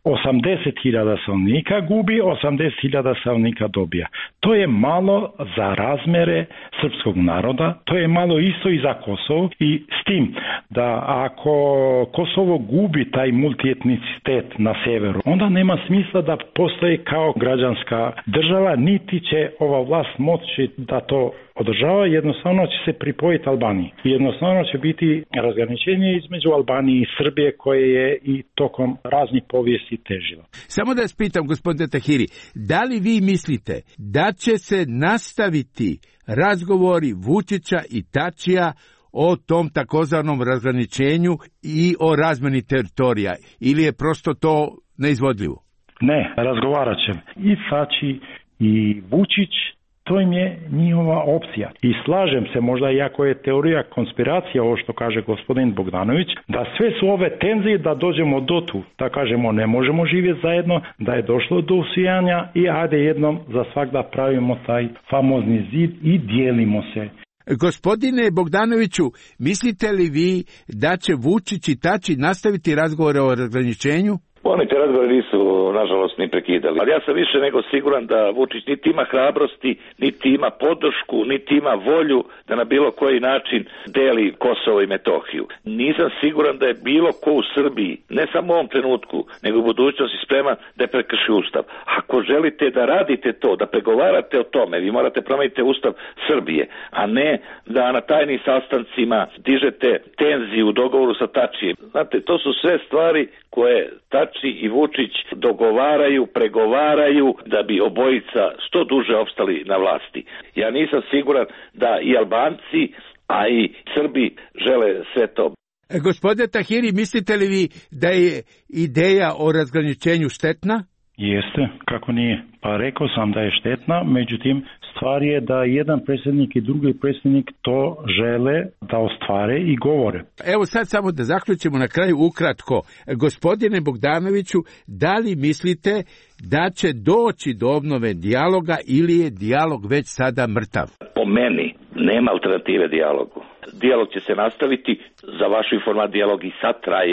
80.000 stanovnika gubi, 80.000 stanovnika dobija. To je malo za razmere srpskog naroda, to je malo isto i za Kosovo i s tim da ako Kosovo gubi taj multietnicitet na sjeveru, onda nema smisla da postoji kao građanska država, niti će ova vlast moći da to održava, jednostavno će se pripojiti Albaniji. Jednostavno će biti razgraničenje između Albanije i Srbije koje je i tokom raznih povijesti težilo. Samo da vas pitam, gospodine Tahiri, da li vi mislite da će se nastaviti razgovori Vučića i Tačija o tom takozvanom razgraničenju i o razmeni teritorija, ili je prosto to neizvodljivo? Ne, razgovarat će i Tači i Vučić. To im je njihova opcija. I slažem se, možda iako je teorija konspiracija, ovo što kaže gospodin Bogdanović, da sve su ove tenzije da dođemo do tu, da kažemo ne možemo živjeti zajedno, da je došlo do usijanja i ajde jednom za svakda pravimo taj famozni zid i dijelimo se. Gospodine Bogdanoviću, mislite li vi da će Vučić i Tači nastaviti razgovore o razgraničenju? Oni te razgovore nisu, nažalost, ni prekidali. Ali ja sam više nego siguran da Vučić niti ima hrabrosti, niti ima podršku, niti ima volju da na bilo koji način deli Kosovo i Metohiju. Nisam siguran da je bilo ko u Srbiji, ne samo u ovom trenutku, nego u budućnosti spreman da je prekrši ustav. Ako želite da radite to, da pregovarate o tome, vi morate promeniti ustav Srbije, a ne da na tajnim sastancima dižete tenziju u dogovoru sa Tačijem. Znate, to su sve stvari koje Tači i Vučić dogovaraju, pregovaraju da bi obojica što duže opstali na vlasti. Ja nisam siguran da i Albanci, a i Srbi žele sve to. Gospodine Tahiri, mislite li vi da je ideja o razgraničenju štetna? Jeste, kako nije. Pa rekao sam da je štetna, međutim stvar je da jedan predsjednik i drugi predsjednik to žele da ostvare i govore. Evo sad samo da zaključimo na kraju ukratko. Gospodine Bogdanoviću, da li mislite da će doći do obnove dijaloga ili je dijalog već sada mrtav? Po meni nema alternative dijalogu. Dijalog će se nastaviti, za vašu informaciju dijalog i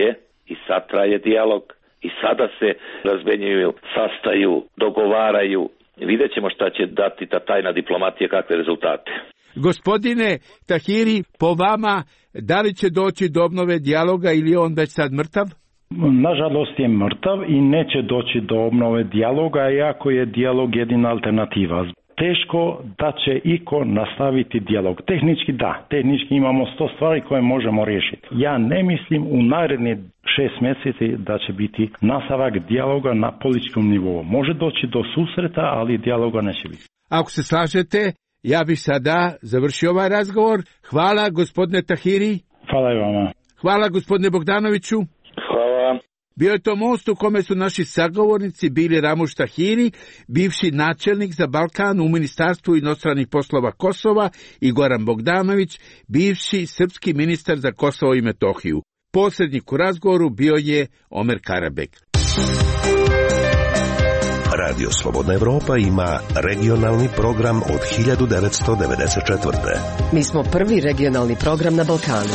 sad traje dijalog. I sada se razmenjuju, sastaju, dogovaraju. Vidjet ćemo šta će dati ta tajna diplomatija, kakve rezultate. Gospodine Tahiri, po vama, da li će doći do obnove dijaloga ili je on već sad mrtav? Nažalost je mrtav i neće doći do obnove dijaloga, iako je dijalog jedina alternativa. Teško da će iko nastaviti dijalog. Tehnički da, tehnički imamo 100 stvari koje možemo riješiti. Ja ne mislim u naredni 6 mjeseci da će biti nastavak dijaloga na političkom nivou. Može doći do susreta, ali dijaloga neće biti. Ako se slažete, ja bih sada završio ovaj razgovor. Hvala gospodine Tahiri. Hvala i vama. Hvala gospodine Bogdanoviću. Hvala. Bio je to most u kome su naši sagovornici bili Ramuš Tahiri, bivši načelnik za Balkan u Ministarstvu inostranih poslova Kosova, i Goran Bogdanović, bivši srpski ministar za Kosovo i Metohiju. Posrednik u razgovoru bio je Omer Karabek. Radio Slobodna Evropa ima regionalni program od 1994. Mi smo prvi regionalni program na Balkanu.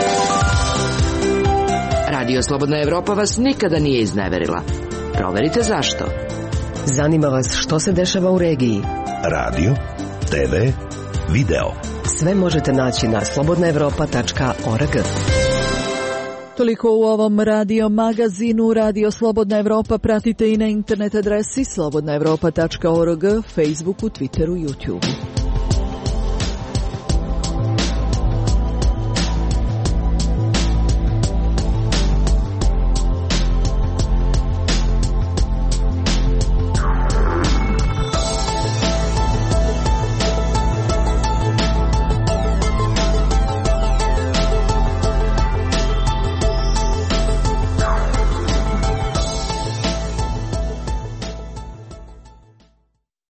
Radio Slobodna Evropa vas nikada nije izneverila. Proverite zašto. Zanima vas što se dešava u regiji. Radio, TV, video. Sve možete naći na slobodnaevropa.org. Toliko u ovom radio magazinu. Radio Slobodna Evropa pratite i na internet adresi slobodnaevropa.org, Facebooku, Twitteru, YouTubeu.